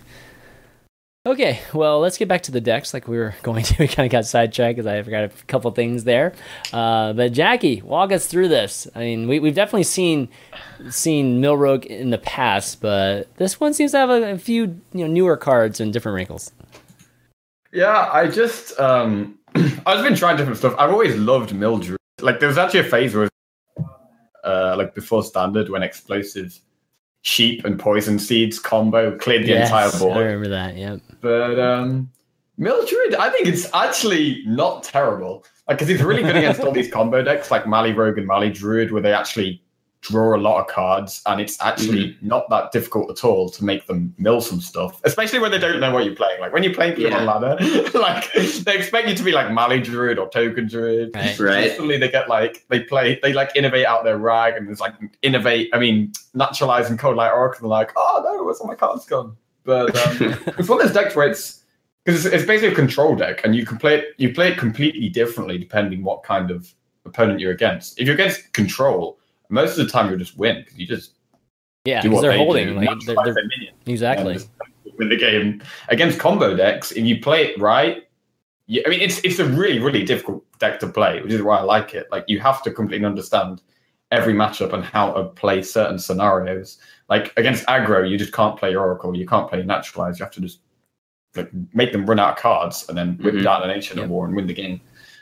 A: Okay, well, let's get back to the decks like we were going to. We kind of got sidetracked because I forgot a couple things there. Uh, but Jackie, walk us through this. I mean, we, we've definitely seen seen Milrogue in the past, but this one seems to have a, a few you know newer cards and different wrinkles.
D: Yeah, I just um I've been trying different stuff. I've always loved Mildred. Like there was actually a phase where uh like before standard when explosive sheep and poison seeds combo cleared the
A: Yes,
D: entire
A: I
D: board.
A: remember that. Yep.
D: But um Mildred, I think it's actually not terrible. Like, because it's really good against all these combo decks like Mali Rogue and Mali Druid, where they actually draw a lot of cards, and it's actually mm-hmm. not that difficult at all to make them mill some stuff, especially when they don't know what you're playing. Like when you're playing through yeah. on ladder, like they expect you to be like Mali Druid or Token Druid.
C: Right. right.
D: Suddenly they get like they play they like innovate out their rag, and there's like innovate. I mean, naturalize and Cold Light Oracle. They're like, oh no, where's all my cards gone? But um, it's one of those decks where it's because it's, it's basically a control deck, and you can play it. You play it completely differently depending what kind of opponent you're against. If you're against control, most of the time you'll just win because you just
A: yeah because they're they holding like they're, they're, exactly
D: win the game. Against combo decks, if you play it right, you, I mean it's it's a really really difficult deck to play, which is why I like it. Like you have to completely understand every matchup and how to play certain scenarios. Like against aggro, you just can't play Oracle, you can't play Naturalize. You have to just like make them run out of cards and then whip mm-hmm. down an Ancient yep. War and win the game.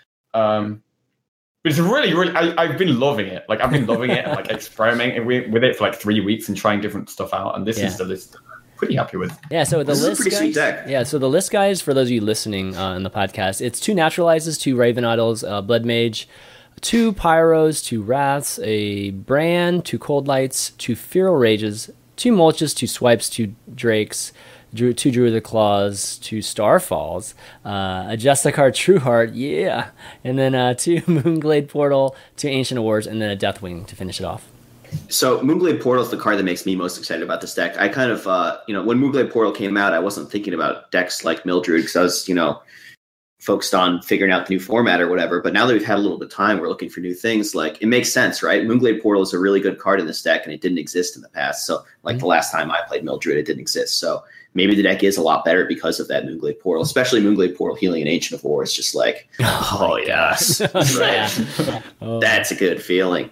D: Um, It's really, really. I, I've been loving it. Like I've been loving it and like experimenting with, with it for like three weeks and trying different stuff out. And this
A: yeah.
D: is the list that I'm pretty happy with.
A: Yeah. So the
C: this
A: list,
C: is a pretty
A: guys,
C: sweet deck.
A: Yeah. So the list, guys, for those of you listening uh, in the podcast, it's two Naturalizes, two Raven Idols, uh, Blood Mage, two Pyros, two Wraths, a Bran, two Cold Lights, two Feral Rages, two Mulches, two Swipes, two Drakes. Drew, two Druid Claws, two Starfalls, uh, a Justicar Trueheart, yeah, and then uh, two Moonglade Portal, two Ancient Wars, and then a Deathwing to finish it off.
C: So Moonglade Portal is the card that makes me most excited about this deck. I kind of, uh, you know, when Moonglade Portal came out, I wasn't thinking about decks like Mildred because I was, you know, focused on figuring out the new format or whatever. But now that we've had a little bit of time, we're looking for new things. Like it makes sense, right? Moonglade Portal is a really good card in this deck, and it didn't exist in the past. So, like mm-hmm. the last time I played Mildred, it didn't exist. So. Maybe the deck is a lot better because of that Moonglade Portal, especially Moonglade Portal healing an Ancient of War. It's just like, oh, oh yes, right. oh. That's a good feeling.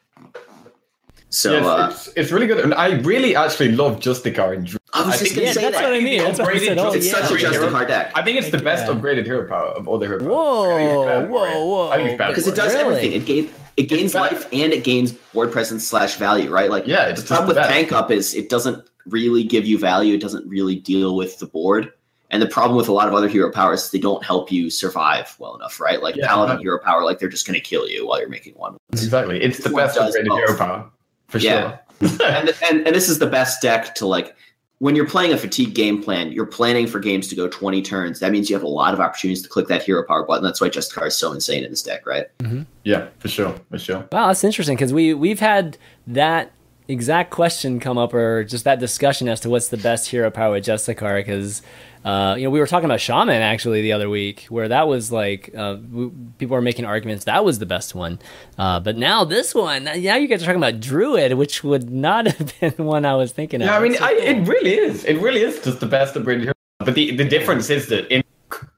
C: So
D: yeah, it's,
C: uh,
D: it's, it's really good, and I really actually love Justicar in Druid.
C: I was
A: I
C: just
A: think,
C: gonna
A: yeah,
C: say
A: that's
C: that.
A: what I mean. That's what I said. Oh,
C: it's
A: yeah.
C: such a Justicar deck.
D: I think it's the best
A: yeah.
D: upgraded hero power of all the hero powers.
A: Whoa, whoa, whoa!
D: I think it's
C: because it does
A: really?
C: everything. It gains it gains life and it gains board presence slash value. Right? Like
D: yeah, it's
C: the problem with
D: best.
C: Tank Up is it doesn't really give you value. It doesn't really deal with the board. And the problem with a lot of other hero powers is they don't help you survive well enough, right? Like
D: yeah,
C: Paladin
D: exactly.
C: hero power, like they're just going to kill you while you're making one.
D: Exactly, it's the best upgraded both. hero power for
C: yeah.
D: sure.
C: and, and and this is the best deck to like when you're playing a fatigue game plan. You're planning for games to go twenty turns. That means you have a lot of opportunities to click that hero power button. That's why Justicar is so insane in this deck, right?
A: Mm-hmm.
D: Yeah, for sure, for sure.
A: Wow, that's interesting because we we've had that exact question come up, or just that discussion as to what's the best hero power with Justicar, because uh, you know we were talking about Shaman actually the other week, where that was like uh, we, people were making arguments that was the best one, uh, but now this one, now you guys are talking about Druid, which would not have been one I was thinking of.
D: Yeah, I mean,
A: so
D: I,
A: cool.
D: it really is. It really is just the best upgraded hero. But the the difference is that in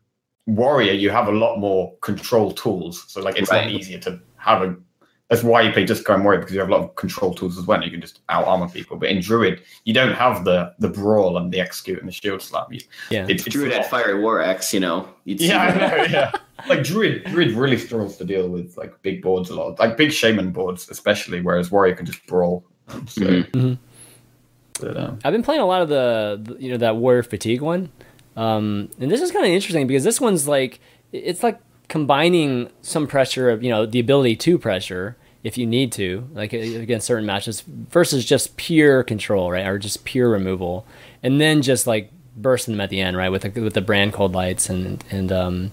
D: Warrior you have a lot more control tools, so like it's
C: right.
D: a lot easier to have a. That's why you play Justicar and Warrior, because you have a lot of control tools as well. You can just out armor people. But in Druid, you don't have the the brawl and the execute and the shield slap. You,
A: yeah,
C: it's, it's Druid at Fiery War X, you know. You'd
D: yeah, I
C: that.
D: know. Yeah, like Druid, Druid really struggles to deal with like big boards a lot, like big Shaman boards especially. Whereas Warrior can just brawl. So,
A: mm-hmm. Mm-hmm.
D: But, um,
A: I've been playing a lot of the, the you know that Warrior Fatigue one, um, and this is kind of interesting because this one's like it's like combining some pressure of you know the ability to pressure if you need to, like against certain matches, versus just pure control, right, or just pure removal, and then just like bursting them at the end, right, with the, with the Brand Cold Lights and and um,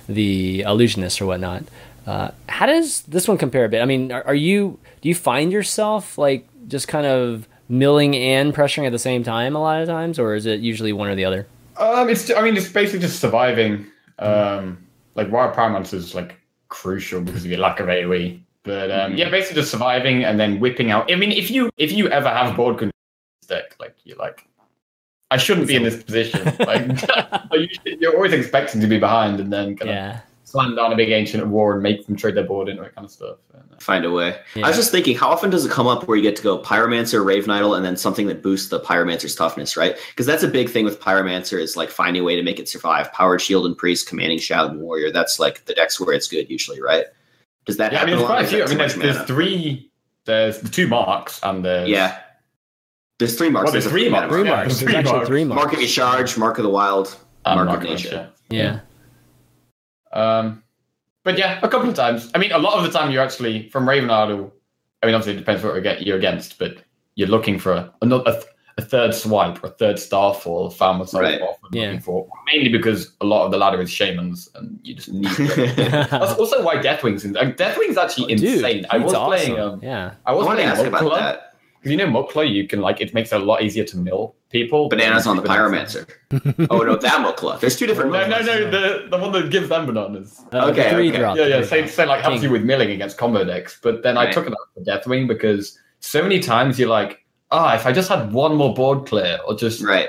A: the Illusionist or whatnot. Uh, how does this one compare a bit? I mean, are, are you do you find yourself like just kind of milling and pressuring at the same time a lot of times, or is it usually one or the other?
D: Um, it's I mean it's basically just surviving. Um, like Wild Pyromancer is like crucial because of your lack of A O E. But um, yeah, basically just surviving and then whipping out. I mean, if you if you ever have board control deck, like you're like, I shouldn't be in this position. Like you're always expecting to be behind, and then kind
A: yeah.
D: of slam down a big Ancient of War and make them trade their board into that kind of stuff. And, uh,
C: Find a way.
A: Yeah.
C: I was just thinking, how often does it come up where you get to go Pyromancer, Raven Idol, and then something that boosts the Pyromancer's toughness, right? Because that's a big thing with Pyromancer is like finding a way to make it survive. Powered Shield and Priest, Commanding Shout and Warrior. That's like the decks where it's good usually, right? Does that
D: yeah, I
C: happen?
D: mean, there's
C: a lot?
D: quite a few. I
C: Is
D: mean,
C: that
D: there's,
C: too much
D: there's
C: mana?
D: three. There's the two marks, and there's
C: Yeah. There's three marks.
D: Well, there's
C: a
D: three
C: mana
D: marks.
A: Three
C: mark.
A: marks.
D: Three
A: There's actually
D: marks.
A: three marks.
C: Mark of the Charge, Mark of the Wild.
D: and
C: Mark of
D: Mark of
C: Nature.
A: Yeah.
D: Um, but yeah, a couple of times. I mean, a lot of the time you're actually from Raven Idol. I mean, obviously it depends what you're against, but you're looking for a, another a, a third swipe or a third Starfall. Found myself
C: Right.
D: often
A: Yeah.
D: looking for, mainly because a lot of the ladder is shamans, and you just need. To That's also why Deathwing's in. Like, Deathwing's actually
A: Oh, dude,
D: insane. I
A: he's
D: was
A: awesome.
D: playing. Um,
A: yeah.
D: I
C: I
D: was
C: want to
D: playing
C: ask about
D: Muckler.
C: that.
D: Because you know Muckler, you can like it makes it a lot easier to mill people.
C: Bananas on the Pyromancer. Oh no, that Mukla. There's two different.
D: No, no,
C: Muklas.
D: no, the the one that gives them bananas.
A: Uh, the
C: Okay,
A: three
C: okay.
A: drop,
D: Yeah, yeah,
A: three
D: same,
A: drop.
D: same like helps
A: King.
D: you with milling against combo decks. But then I
C: Right.
D: took it out for Deathwing because so many times you're like, ah, if I just had one more board clear, or just
C: Right.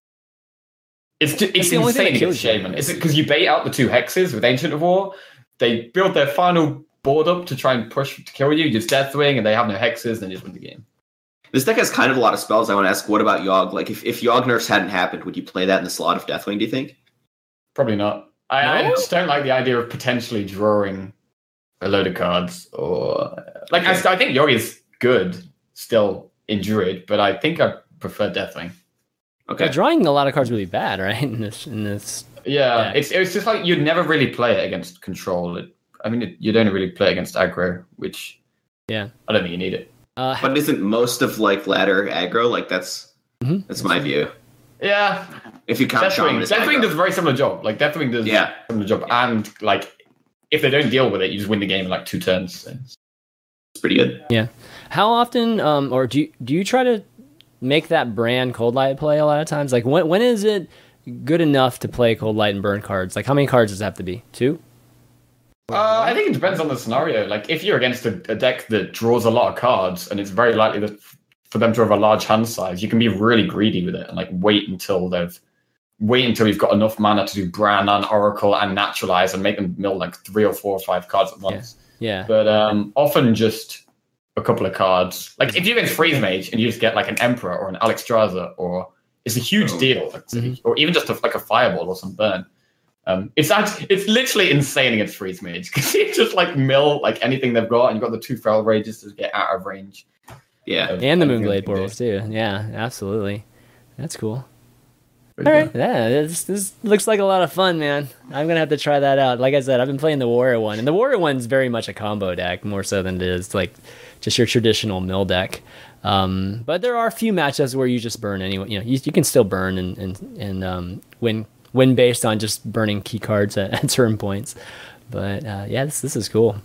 D: it's just, it's
A: the only thing that
D: insane
A: kills
D: against
A: you.
D: Shaman. Is it because you bait out the two hexes with Ancient of War? They build their final board up to try and push to kill you. Just Deathwing, and they have no hexes, and they just win the game.
C: This deck has kind of a lot of spells. I want to ask, what about Yogg? Like, if, if Yogg nerfs hadn't happened, would you play that in the slot of Deathwing, do you think?
D: Probably not. I, I
A: No?
D: just don't like the idea of potentially drawing a load of cards, or like I,
C: Okay.
D: I think Yogi is good still in Druid, but I think I prefer Deathwing.
C: Okay.
A: Yeah, drawing a lot of cards really bad, right? In this, in this.
D: Yeah,
A: Yeah.
D: it's it's just like you'd never really play it against control. It, I mean, it, you'd only really play against aggro, which
A: Yeah.
D: I don't think you need it.
A: Uh,
C: But isn't most of like ladder aggro? Like that's
A: Mhm.
C: that's my view.
D: Yeah,
C: If you count
D: Deathwing,
C: Shaman as
D: Deathwing
C: aggro.
D: does a very similar job. Like Deathwing does
C: Yeah.
D: a similar job, and like if they don't deal with it, you just win the game in like two turns. So.
C: It's pretty good.
A: how often, um, or do you, do you try to make that brand Cold Light play a lot of times? Like, when when is it good enough to play Cold Light and burn cards? Like, how many cards does it have to be? Two?
D: Uh, I think it depends on the scenario. Like, if you're against a, a deck that draws a lot of cards, and it's very likely that f- for them to have a large hand size, you can be really greedy with it and like wait until they've wait until you've got enough mana to do Bran and Oracle and Naturalize and make them mill like three or four or five cards at once.
A: Yeah.
D: But um, often just a couple of cards. Like if you're against Freeze Mage and you just get like an Emperor or an Alexstrasza, or it's a huge
C: Oh.
D: deal, like,
A: Mhm.
D: or even just a, like a Fireball or some burn. Um, it's actually, it's literally insane against Freeze Mage because you just like mill like anything they've got, and you've got the two Feral Rages to get out of range.
C: Yeah.
D: of
A: And the
D: anything they
A: Moonglade
D: can do.
A: portals too. Yeah, absolutely. That's cool.
D: But,
A: All
D: yeah.
A: right, yeah, this, this looks like a lot of fun, man. I'm gonna have to try that out. Like I said, I've been playing the Warrior one, and the Warrior one's very much a combo deck, more so than it is like just your traditional mill deck. Um, but there are a few matchups where you just burn anyway. You know, you, you can still burn and and and um, win win based on just burning key cards at, at certain points. But uh, yeah, this this is cool.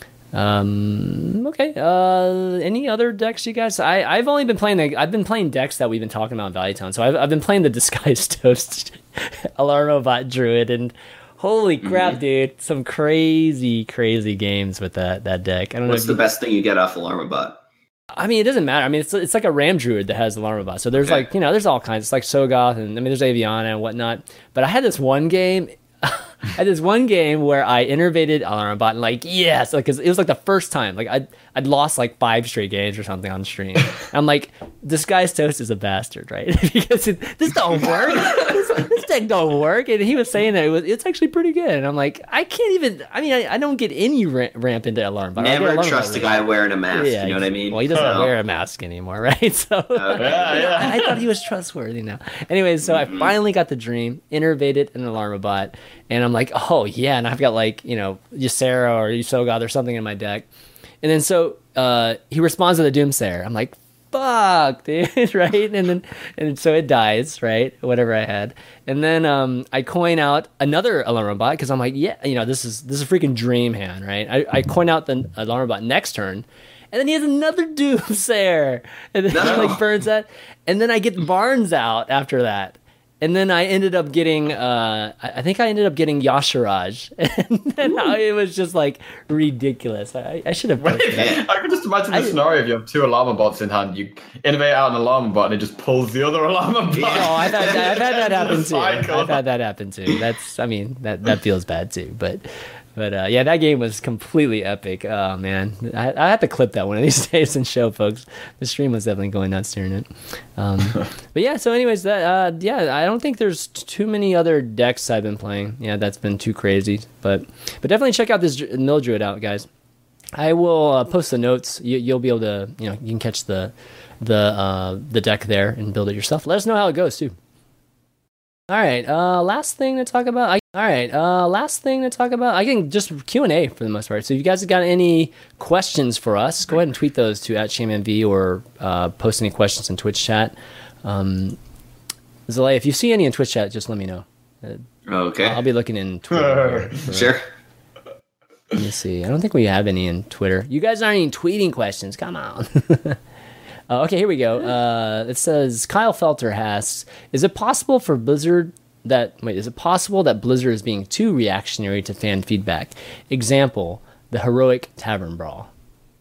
A: Um, okay. Uh, any other decks, you guys? I I've only been playing the I've been playing decks that we've been talking about in Valley Town. So I've I've been playing the Disguised Toast Alarmobot Druid, and holy crap,
C: Mhm.
A: dude, some crazy crazy games with that that deck. I don't
C: What's
A: know.
C: the
A: If you,
C: best thing you get off Alarmabot?
A: I mean, it doesn't matter. I mean, it's it's like a Ram Druid that has Alarmobot. So there's
C: Okay.
A: like you know there's all kinds. It's like Sogoth, and I mean there's Aviana and whatnot. But I had this one game. I had this one game where I innervated Alarmobot and like yes, like 'cause it was like the first time like I'd I'd lost like five straight games or something on stream. I'm like, Disguised Toast is a bastard, right? Because it, this don't work. this, this deck don't work. And he was saying that it was it's actually pretty good. And I'm like, I can't even. I mean, I, I don't get any ramp, ramp into Alarmobot. I get
C: Never
A: Alarmobot
C: trust a
A: rate.
C: guy wearing a mask.
A: Yeah,
C: you know what I mean?
A: Well, he doesn't
C: So-
A: wear a mask anymore, right? So
C: Okay.
D: Yeah, yeah.
A: I, I thought he was trustworthy now. Anyways, so
C: Mhm.
A: I finally got the dream, innervated an Alarmobot, and I'm like, oh yeah, and I've got like, you know, Ysera or Ysogoth or something in my deck. And then so uh, he responds to the Doomsayer. I'm like, fuck, dude, right? And then and so it dies, right? Whatever I had. And then um, I coin out another Alarmobot because I'm like, yeah, you know, this is this is a freaking dream hand, right? I, I coin out the Alarmobot next turn. And then he has another Doomsayer. And then he
C: No.
A: like burns that. And then I get Barnes out after that. And then I ended up getting, uh, I I think I ended up getting Yasharaj. And then I, it was just like ridiculous. I, I should have
D: Wait,
A: posted that.
D: I can just imagine the
A: I-
D: scenario if you have two alarm bots in hand, you innovate out an alarm bot and it just pulls the other alarm bot.
C: Yeah.
A: Oh, I've had that, I've had that happen too.
D: Cycle.
A: I've had that happen too. That's, I mean, that, that feels bad too. But, but uh, yeah, that game was completely epic. Oh man, I, I have to clip that one of these days and show folks. The stream was definitely going nuts during it. Um, but yeah, so anyways, that uh, yeah, I don't think there's t- too many other decks I've been playing. Yeah, that's been too crazy. But but definitely check out this Dr- Mill Druid out, guys. I will uh, post the notes. You, you'll be able to, you know, you can catch the the uh, the deck there and build it yourself. Let us know how it goes too. All right. Uh, last thing to talk about. I, all right. Uh, last thing to talk about. I can just Q and A for the most part. So if you guys have got any questions for us, go ahead and tweet those to at ShameMV or uh, post any questions in Twitch chat. Um, Zalay, if you see any in Twitch chat, just let me know. Uh,
C: Okay.
A: I'll be looking in Twitter. for-
C: Sure.
A: Let me see. I don't think we have any in Twitter. You guys aren't even tweeting questions. Come on. uh, okay, here we go. Uh, it says Kyle Felter asks, "Is it possible for Blizzard that wait? Is it possible that Blizzard is being too reactionary to fan feedback? Example: the heroic tavern brawl."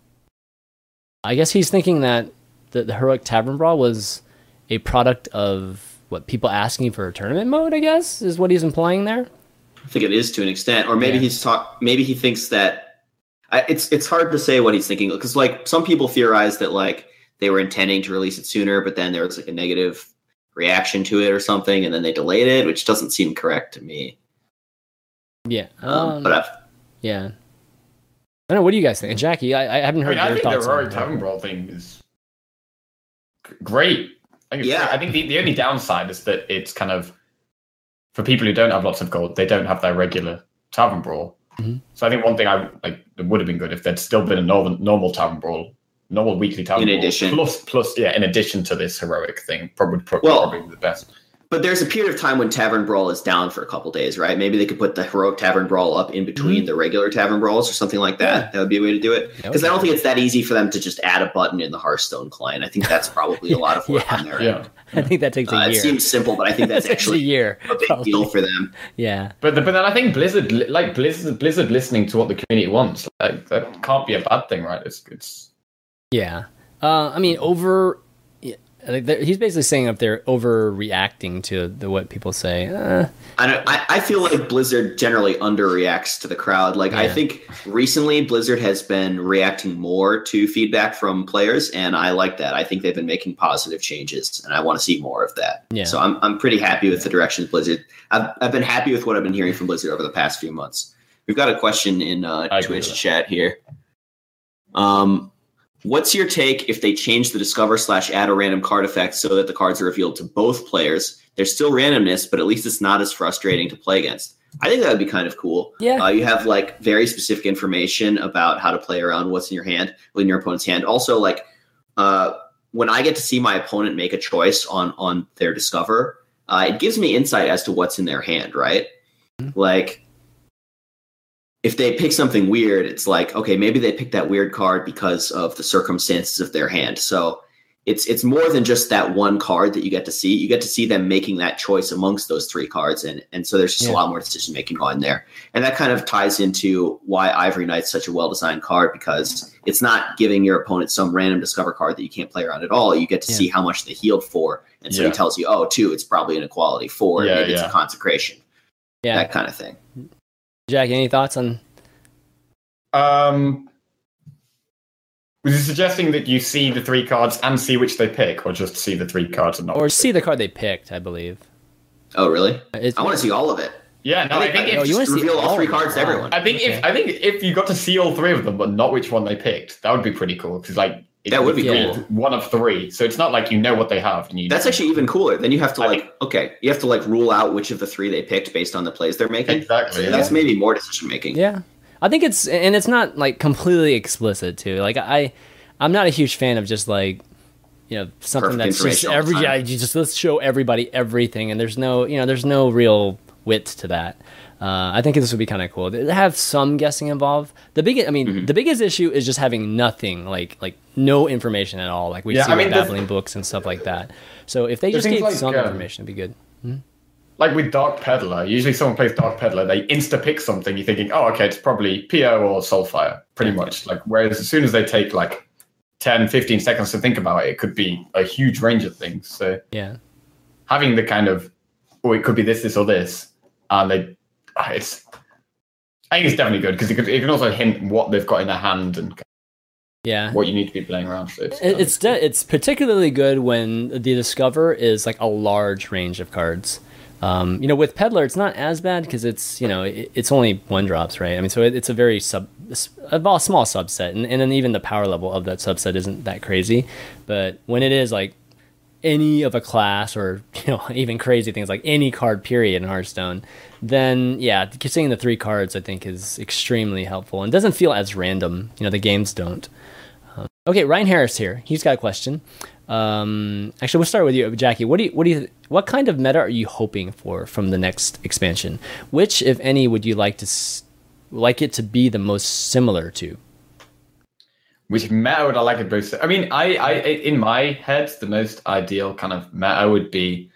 A: I guess he's thinking that the, the heroic tavern brawl was a product of what people asking for a tournament mode. I guess is what he's implying there.
C: I think it is to an extent, or maybe
A: Yeah.
C: he's talk. Maybe he thinks that I, it's it's hard to say what he's thinking because like some people theorize that like they were intending to release it sooner, but then there was like a negative reaction to it or something, and then they delayed it, which doesn't seem correct to me.
A: Yeah.
C: Um,
A: Um,
C: but I've,
A: Yeah. I don't know. What do you guys think? And Jackie, I, I haven't
D: I
A: heard
D: mean, I
A: your
D: think the
A: thoughts on
D: heroic
A: it.
D: tavern brawl thing is g- great. I think it's
C: Yeah.
D: great. I think the, the only downside is that it's kind of for people who don't have lots of gold, they don't have their regular tavern brawl.
A: Mhm.
D: So I think one thing I like it would have been good if there'd still been a normal normal tavern brawl, normal weekly tavern
C: In
D: brawl,
C: addition.
D: plus plus yeah, in addition to this heroic thing, probably pro-
C: Well-
D: probably the best.
C: but there's a period of time when Tavern Brawl is down for a couple days, right? Maybe they could put the heroic Tavern Brawl up in between the regular Tavern Brawls or something like that.
A: Yeah.
C: That would be a way to do it.
A: That would
C: Because I
A: be
C: don't think it's that easy for them to just add a button in the Hearthstone client. I think that's probably a lot of work
A: Yeah.
C: on their
D: Yeah,
C: end.
A: I think that takes a
C: Uh, it
A: year.
C: seems simple, but I think that's
A: It takes a
C: actually
A: year.
C: a big
A: probably.
C: deal for them.
A: Yeah.
D: but the, but then I think Blizzard li- like Blizzard Blizzard listening to what the community wants, like that can't be a bad thing, right? It's it's
A: Yeah. Uh, I mean, over. Yeah, like they're- he's basically saying if they're overreacting to the what people say. Uh,
C: I, don't, I I feel like Blizzard generally underreacts to the crowd. Like I
A: Yeah.
C: think recently Blizzard has been reacting more to feedback from players, and I like that. I think they've been making positive changes, and I want to see more of that.
A: Yeah.
C: So I'm I'm pretty happy with the direction of Blizzard. I've I've been happy with what I've been hearing from Blizzard over the past few months. We've got a question in uh,
D: I agree
C: Twitch
D: with that.
C: chat here. Um. What's your take if they change the discover slash add a random card effect so that the cards are revealed to both players? There's still randomness, but at least it's not as frustrating to play against. I think that would be kind of cool.
A: Yeah.
C: Uh, you have like very specific information about how to play around what's in your hand, in your opponent's hand. Also, like uh, when I get to see my opponent make a choice on on their discover, uh, it gives me insight as to what's in their hand, right? Like if they pick something weird, it's like, okay, maybe they picked that weird card because of the circumstances of their hand. So it's it's more than just that one card that you get to see. You get to see them making that choice amongst those three cards. And, and so there's just
A: Yeah.
C: a lot more decision making on there. And that kind of ties into why Ivory Knight's such a well-designed card, because it's not giving your opponent some random discover card that you can't play around at all. You get to
A: Yeah.
C: see how much they healed for. And so
D: Yeah.
C: he tells you, oh, two, it's probably an equality. Four,
D: Yeah,
C: maybe it's
D: yeah.
C: a consecration.
A: Yeah.
C: That kind of thing.
A: Jack, any thoughts on?
D: Um, was he suggesting that you see the three cards and see which they pick, or just see the three cards and not?
A: Or see the card they picked, I believe.
C: Oh, really?
A: It's,
C: I want to see all of it.
D: Yeah, no, I think
C: I
A: Oh,
D: if,
A: you wanna
C: just
A: see
C: reveal all
A: all
C: three
A: of them?
C: cards to
A: Wow.
C: everyone.
D: I think if
A: Okay.
D: I think if you got to see all three of them, but not which one they picked, that would be pretty cool. Because like it
C: That would be
A: Yeah.
C: cool.
D: one of three, so it's not like you know what they have. And you
C: That's actually even cooler. Then you have to
D: I
C: like,
D: think-
C: okay, you have to like rule out which of the three they picked based on the plays they're making.
D: exactly.
C: So
D: Yeah.
C: that's maybe more decision making.
A: Yeah, I think it's and it's not like completely explicit too. Like I, I'm not a huge fan of just like, you know, something
C: Perfect
A: that's just
C: information all the
A: every
C: time.
A: yeah, you just let's show everybody everything, and there's no you know there's no real wit to that. Uh, I think this would be kind of cool. They have some guessing involved. The big, I mean,
C: Mm-hmm.
A: the biggest issue is just having nothing, like like no information at all, like we
D: Yeah,
A: see
D: I
A: with
D: mean, the-
A: babbling books and stuff like that. So if they
D: The
A: just
D: things
A: gave
D: like,
A: some
D: um,
A: information, it'd be good.
D: Like with Dark Peddler, usually someone plays Dark Peddler, they insta pick something. You're thinking, oh, okay, it's probably P O or Soulfire, pretty much. Like whereas as soon as they take like ten, fifteen seconds to think about it, it could be a huge range of things. So
A: Yeah,
D: having the kind of, oh, it could be this, this, or this, and they, ah, it's, I think it's definitely good because it, could- it can also hint what they've got in their hand and
A: yeah.
D: what you need to be playing around. So it's,
A: It- It's de- it's particularly good when the discover is like a large range of cards. Um, you know, with Peddler, it's not as bad because it's you know it, it's only one drops, right? I mean, so it, it's a very sub a small subset, and, and then even the power level of that subset isn't that crazy. But when it is like any of a class, or you know, even crazy things like any card period in Hearthstone, then yeah, seeing the three cards I think is extremely helpful and doesn't feel as random. You know, the games don't. Um, okay, Ryan Harris here. He's got a question. Um, actually, we'll start with you, Jackie. What do you, what do you, what kind of meta are you hoping for from the next expansion? Which, if any, would you like to s- like it to be the most similar to?
D: Which meta would I like it most? I mean, I, I, in my head, the most ideal kind of meta would be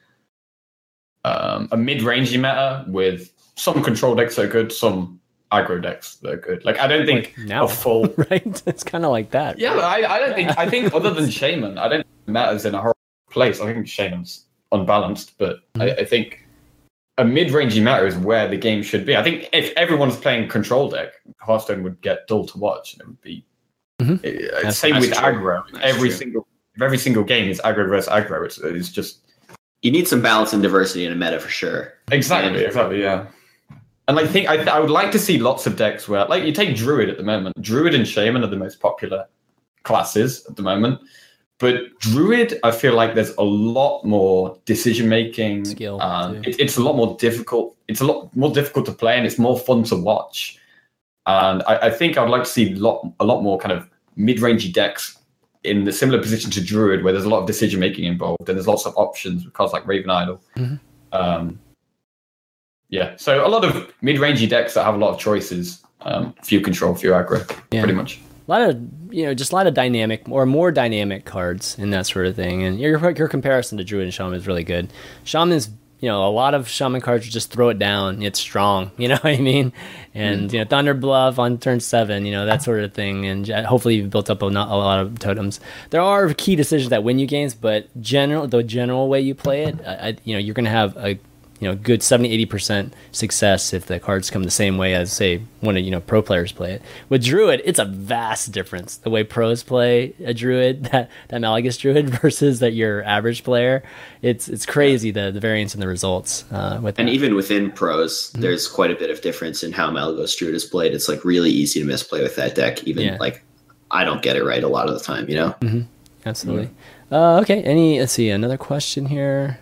D: um, a mid-rangey meta with some control decks that are good, some aggro decks that are good. Like, I don't think
A: like now,
D: a full
A: right. It's kind of like that.
D: Yeah, but I, I don't think. I think other than Shaman, I don't think it matters in a horrible place. I think Shaman's unbalanced, but mm-hmm. I, I think a mid-rangey meta is where the game should be. I think if everyone's playing control deck, Hearthstone would get dull to watch, and it would be. Mm-hmm. It, same with true. aggro. That's every true. single every single game is aggro versus aggro. It's, it's just
C: you need some balance and diversity in a meta for sure.
D: Exactly. And, exactly. Yeah. And I think I, I would like to see lots of decks where, like, you take Druid at the moment. Druid and Shaman are the most popular classes at the moment. But Druid, I feel like there's a lot more decision making.
A: Skill.
D: Um, it, it's a lot more difficult. It's a lot more difficult to play, and it's more fun to watch. And I, I think I'd like to see a lot, a lot more kind of mid-rangey decks in the similar position to Druid, where there's a lot of decision making involved, and there's lots of options with cards like Raven Idol. Mm-hmm. Um, Yeah, so a lot of mid-rangey decks that have a lot of choices, um, few control, few aggro, yeah. pretty much.
A: A lot of, you know, just a lot of dynamic or more dynamic cards and that sort of thing. And your your comparison to Druid and Shaman is really good. Shaman's, you know, a lot of Shaman cards just throw it down. It's strong, you know what I mean? And, mm. you know, Thunder Bluff on turn seven, you know, that sort of thing. And hopefully you've built up a, not a lot of totems. There are key decisions that win you games, but general the general way you play it, I, you know, you're going to have a you know, good seventy, eighty percent success if the cards come the same way as, say, one of, you know, pro players play it. With Druid, it's a vast difference. The way pros play a Druid, that, that Malagus Druid versus that your average player, it's it's crazy, the, the variance in the results. Uh, with
C: and
A: that.
C: even within pros,
A: Mm-hmm.
C: there's quite a bit of difference in how Malagus Druid is played. It's, like, really easy to misplay with that deck. Even, yeah. like, I don't get it right a lot of the time, you know?
A: Mm-hmm. Absolutely. Mm-hmm. Uh, okay, any, let's see, another question here.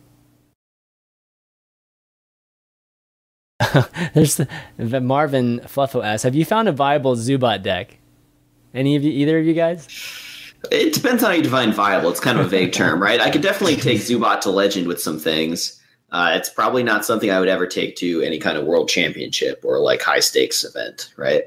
A: There's the, the Marvin Fluffo asks, have you found a viable Zubat deck? Any of you, either of you guys?
C: It depends on how you define viable. It's kind of a vague term, right? I could definitely take Zubat to Legend with some things. Uh, it's probably not something I would ever take to any kind of world championship or like high stakes event, right?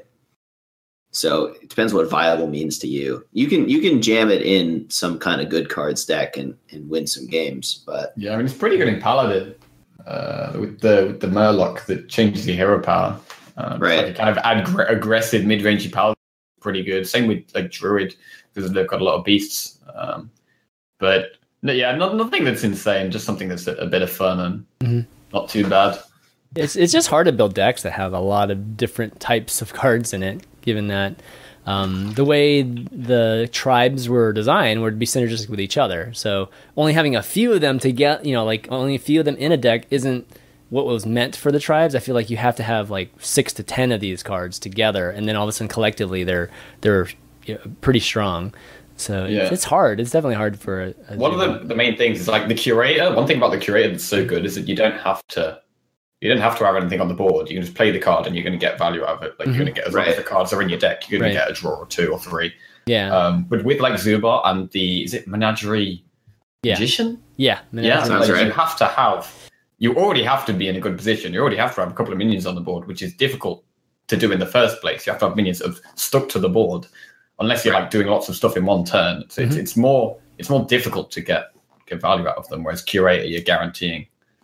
C: So it depends what viable means to you. You can you can jam it in some kind of good cards deck and, and win some games, but
D: yeah, I mean it's pretty good in Paladin. Uh, with the with the Murloc that changes the hero power, um,
C: right?
D: Like a kind of ag- aggressive mid-rangey Paladin, pretty good. Same with like Druid because they've got a lot of beasts. Um, but no, yeah, not, nothing that's insane. Just something that's a, a bit of fun and mm-hmm. not too bad.
A: It's it's just hard to build decks that have a lot of different types of cards in it, given that um, the way the tribes were designed were to be synergistic with each other. So only having a few of them to get, you know, like only a few of them in a deck isn't what was meant for the tribes. I feel like you have to have like six to ten of these cards together, and then all of a sudden collectively they're they're you know, pretty strong. So yeah. it's, it's hard. It's definitely hard for a, a
D: one of the, the main things is like the curator. One thing about the curator that's so good is that you don't have to you don't have to have anything on the board. You can just play the card and you're going to get value out of it. Like mm-hmm. you're going to get as long right. as the cards are in your deck, you're going right. to get a draw or two or three.
A: Yeah.
D: Um, but with like Zubat and the is it Menagerie
A: yeah.
D: Magician?
A: Yeah.
D: Yeah.
C: Sounds
D: like,
C: right.
D: You have to have. You already have to be in a good position. You already have to have a couple of minions on the board, which is difficult to do in the first place. You have to have minions that have stuck to the board, unless you're like doing lots of stuff in one turn. So mm-hmm. it's it's more it's more difficult to get get value out of them. Whereas curator, you're guaranteeing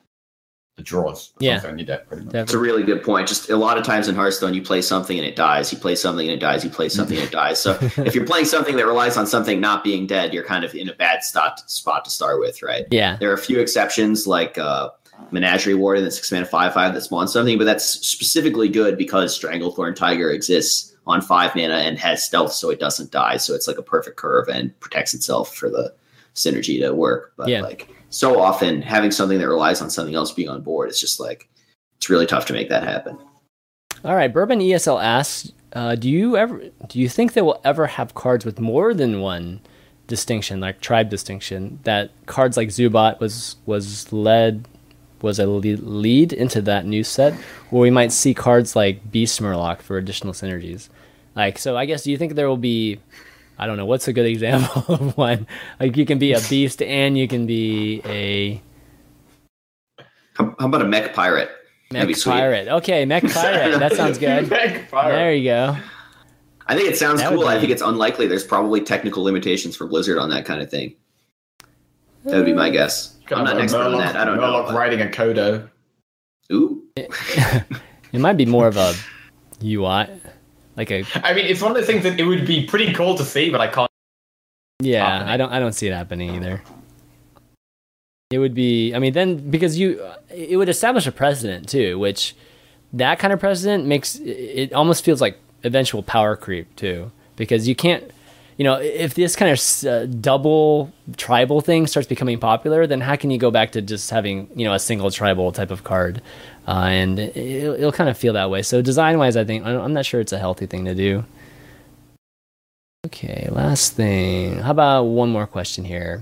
D: the draws.
A: Yeah,
D: on your deck, pretty much.
C: That's a really good point. Just a lot of times in Hearthstone, you play something and it dies. You play something and it dies. You play something and it dies. So if you're playing something that relies on something not being dead, you're kind of in a bad spot spot to start with, right?
A: Yeah.
C: There are a few exceptions like uh, Menagerie Warden, that's six mana five five that spawns something, but that's specifically good because Stranglethorn Tiger exists on five mana and has stealth, so it doesn't die. So it's like a perfect curve and protects itself for the synergy to work. But
A: yeah.
C: like so often having something that relies on something else being on board, it's just like it's really tough to make that happen.
A: All right, Bourbon E S L asks, uh, do you ever do you think they will ever have cards with more than one distinction, like tribe distinction, that cards like Zubat was was led was a lead, lead into that new set, where we might see cards like Beast Murloc for additional synergies. Like, so I guess, do you think there will be, I don't know, what's a good example of one? Like, you can be a beast and you can be a...
C: How, how about a mech pirate?
A: Mech pirate. Okay, mech pirate. That sounds good.
D: Mech pirate.
A: There you go.
C: I think it sounds
A: That
C: cool.
A: would be-
C: I think it's unlikely. There's probably technical limitations for Blizzard on that kind of thing. That would be my guess. I'm not an expert on that. I don't know.
D: Murloc
C: but-
D: riding a Kodo.
C: Ooh.
A: It might be more of a U I, like a
D: I mean, it's one of those things that it would be pretty cool to see, but I can't.
A: yeah.
D: happening.
A: I don't I don't see it happening either. It would be. I mean, then because you, it would establish a precedent too, which that kind of precedent makes it almost feels like eventual power creep too, because you can't. You know, if this kind of uh, double tribal thing starts becoming popular, then how can you go back to just having, you know, a single tribal type of card? Uh, and it, it'll kind of feel that way. So design-wise, I think, I'm not sure it's a healthy thing to do. Okay, last thing. How about one more question here?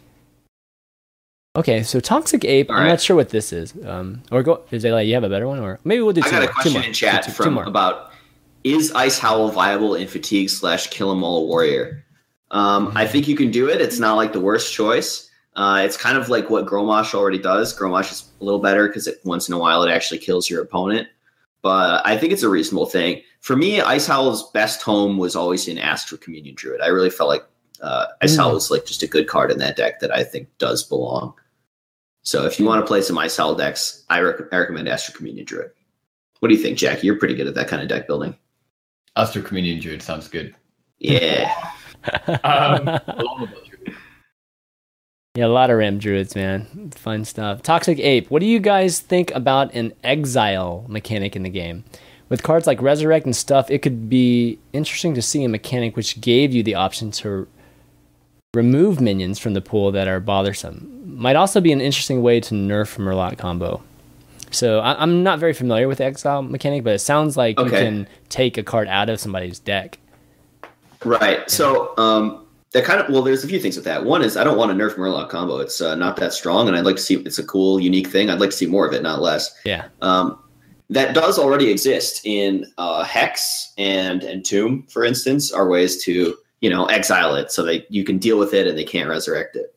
A: Okay, so Toxic Ape,
C: All
A: I'm
C: right.
A: not sure what this is. Um, or go, is it like, you have a better one? Or maybe we'll do two
C: I got
A: more.
C: a question
A: two more.
C: in chat
A: two, two,
C: from
A: two more.
C: about is Ice Howl viable in Fatigue slash Kill 'Em All Warrior? Um, I think you can do it. It's not like the worst choice. Uh, it's kind of like what Gromosh already does. Gromosh is a little better because once in a while it actually kills your opponent. But I think it's a reasonable thing. For me, Ice Howl's best home was always in Ask for Communion Druid. I really felt like uh, Ice
A: Mm.
C: Howl was like just a good card in that deck that I think does belong. So if you want to play some Ice Howl decks, I, rec- I recommend Ask for Communion Druid. What do you think, Jackie? You're pretty good at that kind of deck building.
D: Astro Communion Druid sounds good.
C: Yeah.
D: Um, along with Druid.
A: Yeah, a lot of Ram Druids, man. Fun stuff. Toxic Ape, what do you guys think about an exile mechanic in the game? With cards like Resurrect and stuff, it could be interesting to see a mechanic which gave you the option to remove minions from the pool that are bothersome. Might also be an interesting way to nerf Murloc combo. So I- I'm not very familiar with the exile mechanic, but it sounds like you
C: Okay.
A: can take a card out of somebody's deck.
C: Right. So um, that kind of well, there's a few things with that. One is I don't want to nerf Murloc combo. It's uh, not that strong, and I'd like to see it's a cool, unique thing. I'd like to see more of it, not less.
A: Yeah.
C: Um, that does already exist in uh, Hex and Entomb, for instance, are ways to you know exile it so that you can deal with it and they can't resurrect it.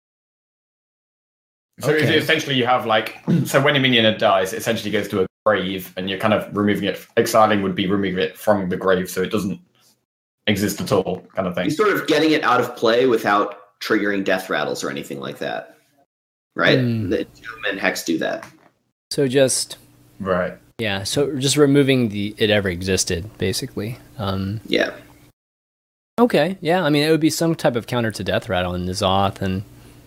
D: So is
A: Okay.
D: it essentially you have like so when a minion dies, it essentially goes to a grave, and you're kind of removing it. Exiling would be removing it from the grave, so it doesn't exist at all, kind of thing.
C: You're sort of getting it out of play without triggering death rattles or anything like that, right?
A: Hmm.
C: The Entomb and Hex do that.
A: So just
D: Right.
A: yeah, so just removing the it ever existed, basically. Um,
C: Yeah.
A: okay, yeah, I mean it would be some type of counter to Death Rattle in Nizoth and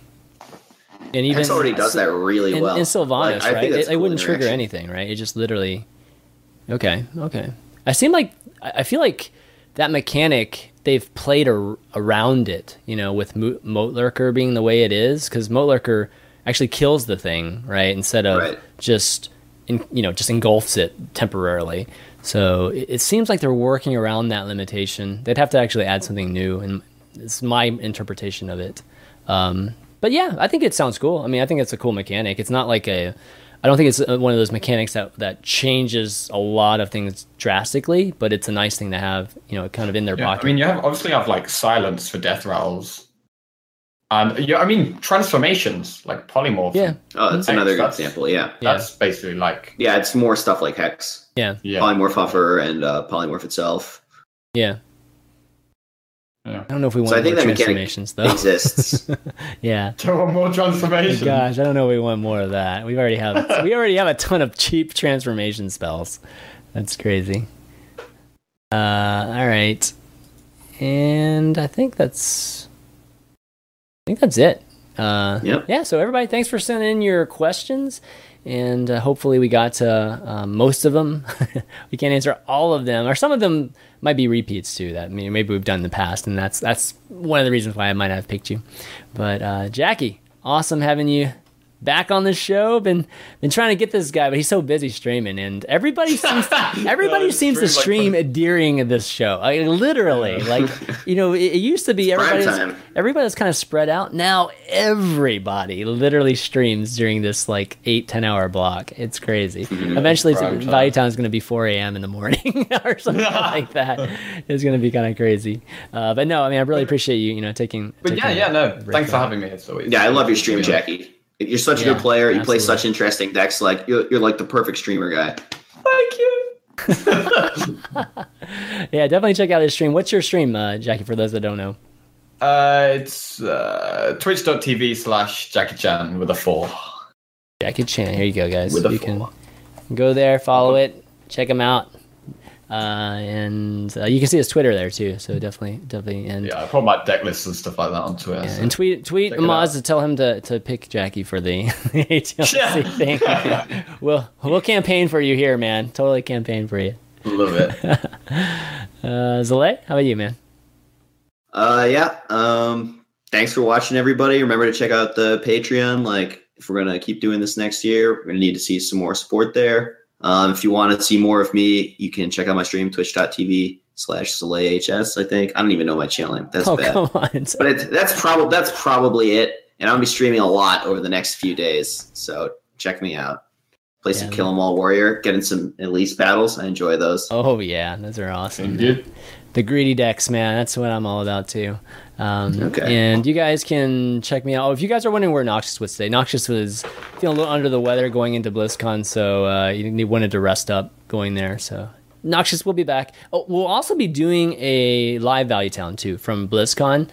A: and even
C: Hex already does that really
A: in,
C: well.
A: in Sylvanas,
C: Like, I
A: right?
C: think
A: It,
C: that's
A: it
C: cool
A: wouldn't trigger
C: interaction.
A: anything, right? It just literally okay, okay. I seem like I I feel like that mechanic they've played ar- around it, you know, with Mo- Moat Lurker being the way it is, because Moat Lurker actually kills the thing, right? Instead of
C: Right.
A: just in, you know, just engulfs it temporarily. So it, it seems like they're working around that limitation. They'd have to actually add something new, and it's my interpretation of it. Um, but yeah, I think it sounds cool. I mean, I think it's a cool mechanic. It's not like a, I don't think it's one of those mechanics that, that changes a lot of things drastically, but it's a nice thing to have, you know, kind of in their
D: Yeah,
A: pocket.
D: I mean, you have obviously have like silence for death rattles, and yeah, I mean transformations like polymorph.
A: Yeah.
C: Oh, that's
D: Hex,
C: another good
D: that's-
C: example. Yeah.
D: That's basically like
C: Yeah, it's more stuff like Hex.
A: yeah,
D: yeah.
C: Polymorph Huffer and uh, Polymorph itself
A: yeah.
D: Yeah.
A: I don't know if we want
C: So I think
A: more
C: that mechanic
A: transformations though.
C: exists.
A: Yeah.
D: There more transformations.
A: Gosh, I don't know if we want more of that. We already have we already have a ton of cheap transformation spells. That's crazy. Uh all right. And I think that's I think that's it. Uh
C: Yep.
A: yeah, so everybody thanks for sending in your questions, and uh, hopefully we got to uh, most of them. We can't answer all of them, or some of them might be repeats too that I mean, maybe we've done in the past, and that's that's one of the reasons why I might not have picked you. But uh, Jackie, awesome having you back on the show. Been been trying to get this guy, but he's so busy streaming, and everybody seems everybody seems to stream like during this show. Like, literally, like you know, it, it used to be everybody was, everybody was kind of spread out. Now everybody literally streams during this like eight ten hour block. It's crazy. Mm-hmm. Eventually, Value Town is going to be four a.m. in the morning or something like that. It's going to be kind of crazy. Uh, but no, I mean, I really appreciate you, you know, taking.
D: But
A: taking
D: yeah, yeah, no, thanks for having me. It's always
C: yeah, I love your stream, Jackie. You're such a yeah, good player. You absolutely. play such interesting decks. Like you're, you're like the perfect streamer guy.
D: Thank you.
A: Yeah, definitely check out his stream. What's your stream, uh, Jackie? For those that don't know,
D: uh, it's uh, twitch.tv slash Jackie Chan with a four.
A: Jackie Chan. Here you go, guys.
D: With a
A: you
D: four.
A: Can go there, follow it, check him out. Uh, and uh, you can see his Twitter there too, so definitely, definitely. And
D: yeah, I put my deck lists and stuff like that on Twitter.
A: Yeah,
D: so
A: and tweet, tweet Maz to tell him to, to pick Jackie for the A T L C yeah. thing. we'll we'll campaign for you here, man. Totally campaign for you.
D: Love it.
A: uh, Zalay, how about you, man?
C: Uh, yeah. Um, thanks for watching, everybody. Remember to check out the Patreon. Like, if we're gonna keep doing this next year, we're gonna need to see some more support there. Um, if you want to see more of me, you can check out my stream, twitch.tv slash ZalayHS, I think. I don't even know my channel name. That's
A: oh,
C: bad.
A: Come on.
C: But it, that's, prob- that's probably it. And I'll be streaming a lot over the next few days. So check me out. Play yeah, some Kill 'Em All Warrior, getting some Elise battles. I enjoy those.
A: Oh, yeah. Those are awesome.
D: Good.
A: The greedy decks, man. That's what I'm all about, too. Um,
C: okay.
A: And you guys can check me out. Oh, if you guys are wondering where Noxious was today, Noxious was feeling a little under the weather going into BlizzCon, so uh, he wanted to rest up going there. So Noxious will be back. Oh, we'll also be doing a live Value Town, too, from BlizzCon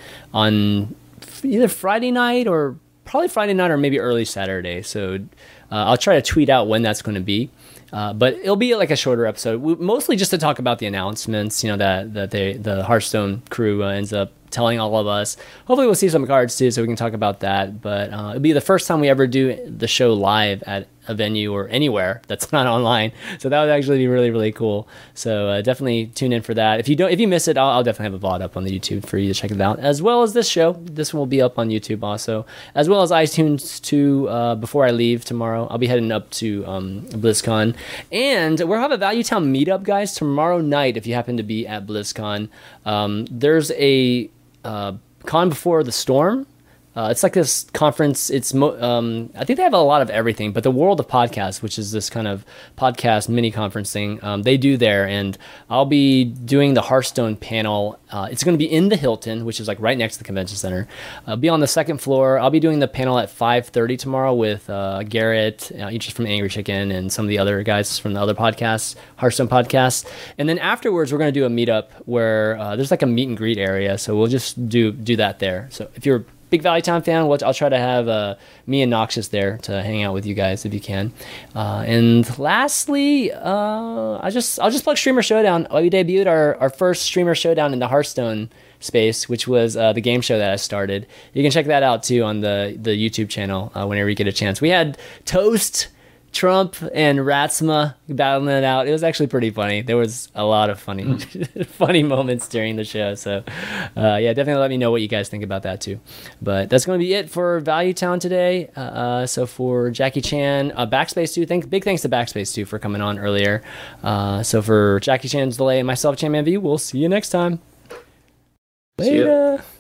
A: on either Friday night or probably Friday night or maybe early Saturday. So uh, I'll try to tweet out when that's going to be. Uh, but it'll be like a shorter episode, we, mostly just to talk about the announcements, you know, that, that they, the Hearthstone crew uh, ends up telling all of us. Hopefully we'll see some cards too, so we can talk about that. But uh, it'll be the first time we ever do the show live at a venue or anywhere that's not online. So that would actually be really, really cool. So uh, definitely tune in for that. If you don't, if you miss it, I'll, I'll definitely have a V O D up on the YouTube for you to check it out, as well as this show. This one will be up on YouTube also, as well as iTunes too. Uh, before I leave tomorrow, I'll be heading up to um, BlizzCon, and we'll have a Value Town meetup, guys, tomorrow night. If you happen to be at BlizzCon, um, there's a uh, Con Before the Storm. Uh, it's like this conference. It's mo- um, I think they have a lot of everything, but the World of Podcasts, which is this kind of podcast mini conference thing, um, they do there, and I'll be doing the Hearthstone panel. Uh, it's going to be in the Hilton, which is like right next to the convention center. I'll be on the second floor. I'll be doing the panel at five thirty tomorrow with uh, Garrett, uh, each from Angry Chicken, and some of the other guys from the other podcasts, Hearthstone podcasts. And then afterwards, we're going to do a meetup where uh, there's like a meet and greet area, so we'll just do do that there. So if you're big Value Town fan, I'll try to have uh, me and Noxious there to hang out with you guys if you can. Uh, and lastly, uh, I just I'll just plug Streamer Showdown. We debuted our, our first Streamer Showdown in the Hearthstone space, which was uh, the game show that I started. You can check that out too on the the YouTube channel uh, whenever you get a chance. We had Toast, Trump, and Ratsma battling it out. It was actually pretty funny. There was a lot of funny funny moments during the show. So uh, yeah, definitely let me know what you guys think about that too. But that's going to be it for Value Town today. Uh, uh, so for Jackie Chan, uh, Backspace too, thank, big thanks to Backspace too for coming on earlier. Uh, so for Jackie Chan's delay and myself, Chan Man V, we'll see you next time. Later.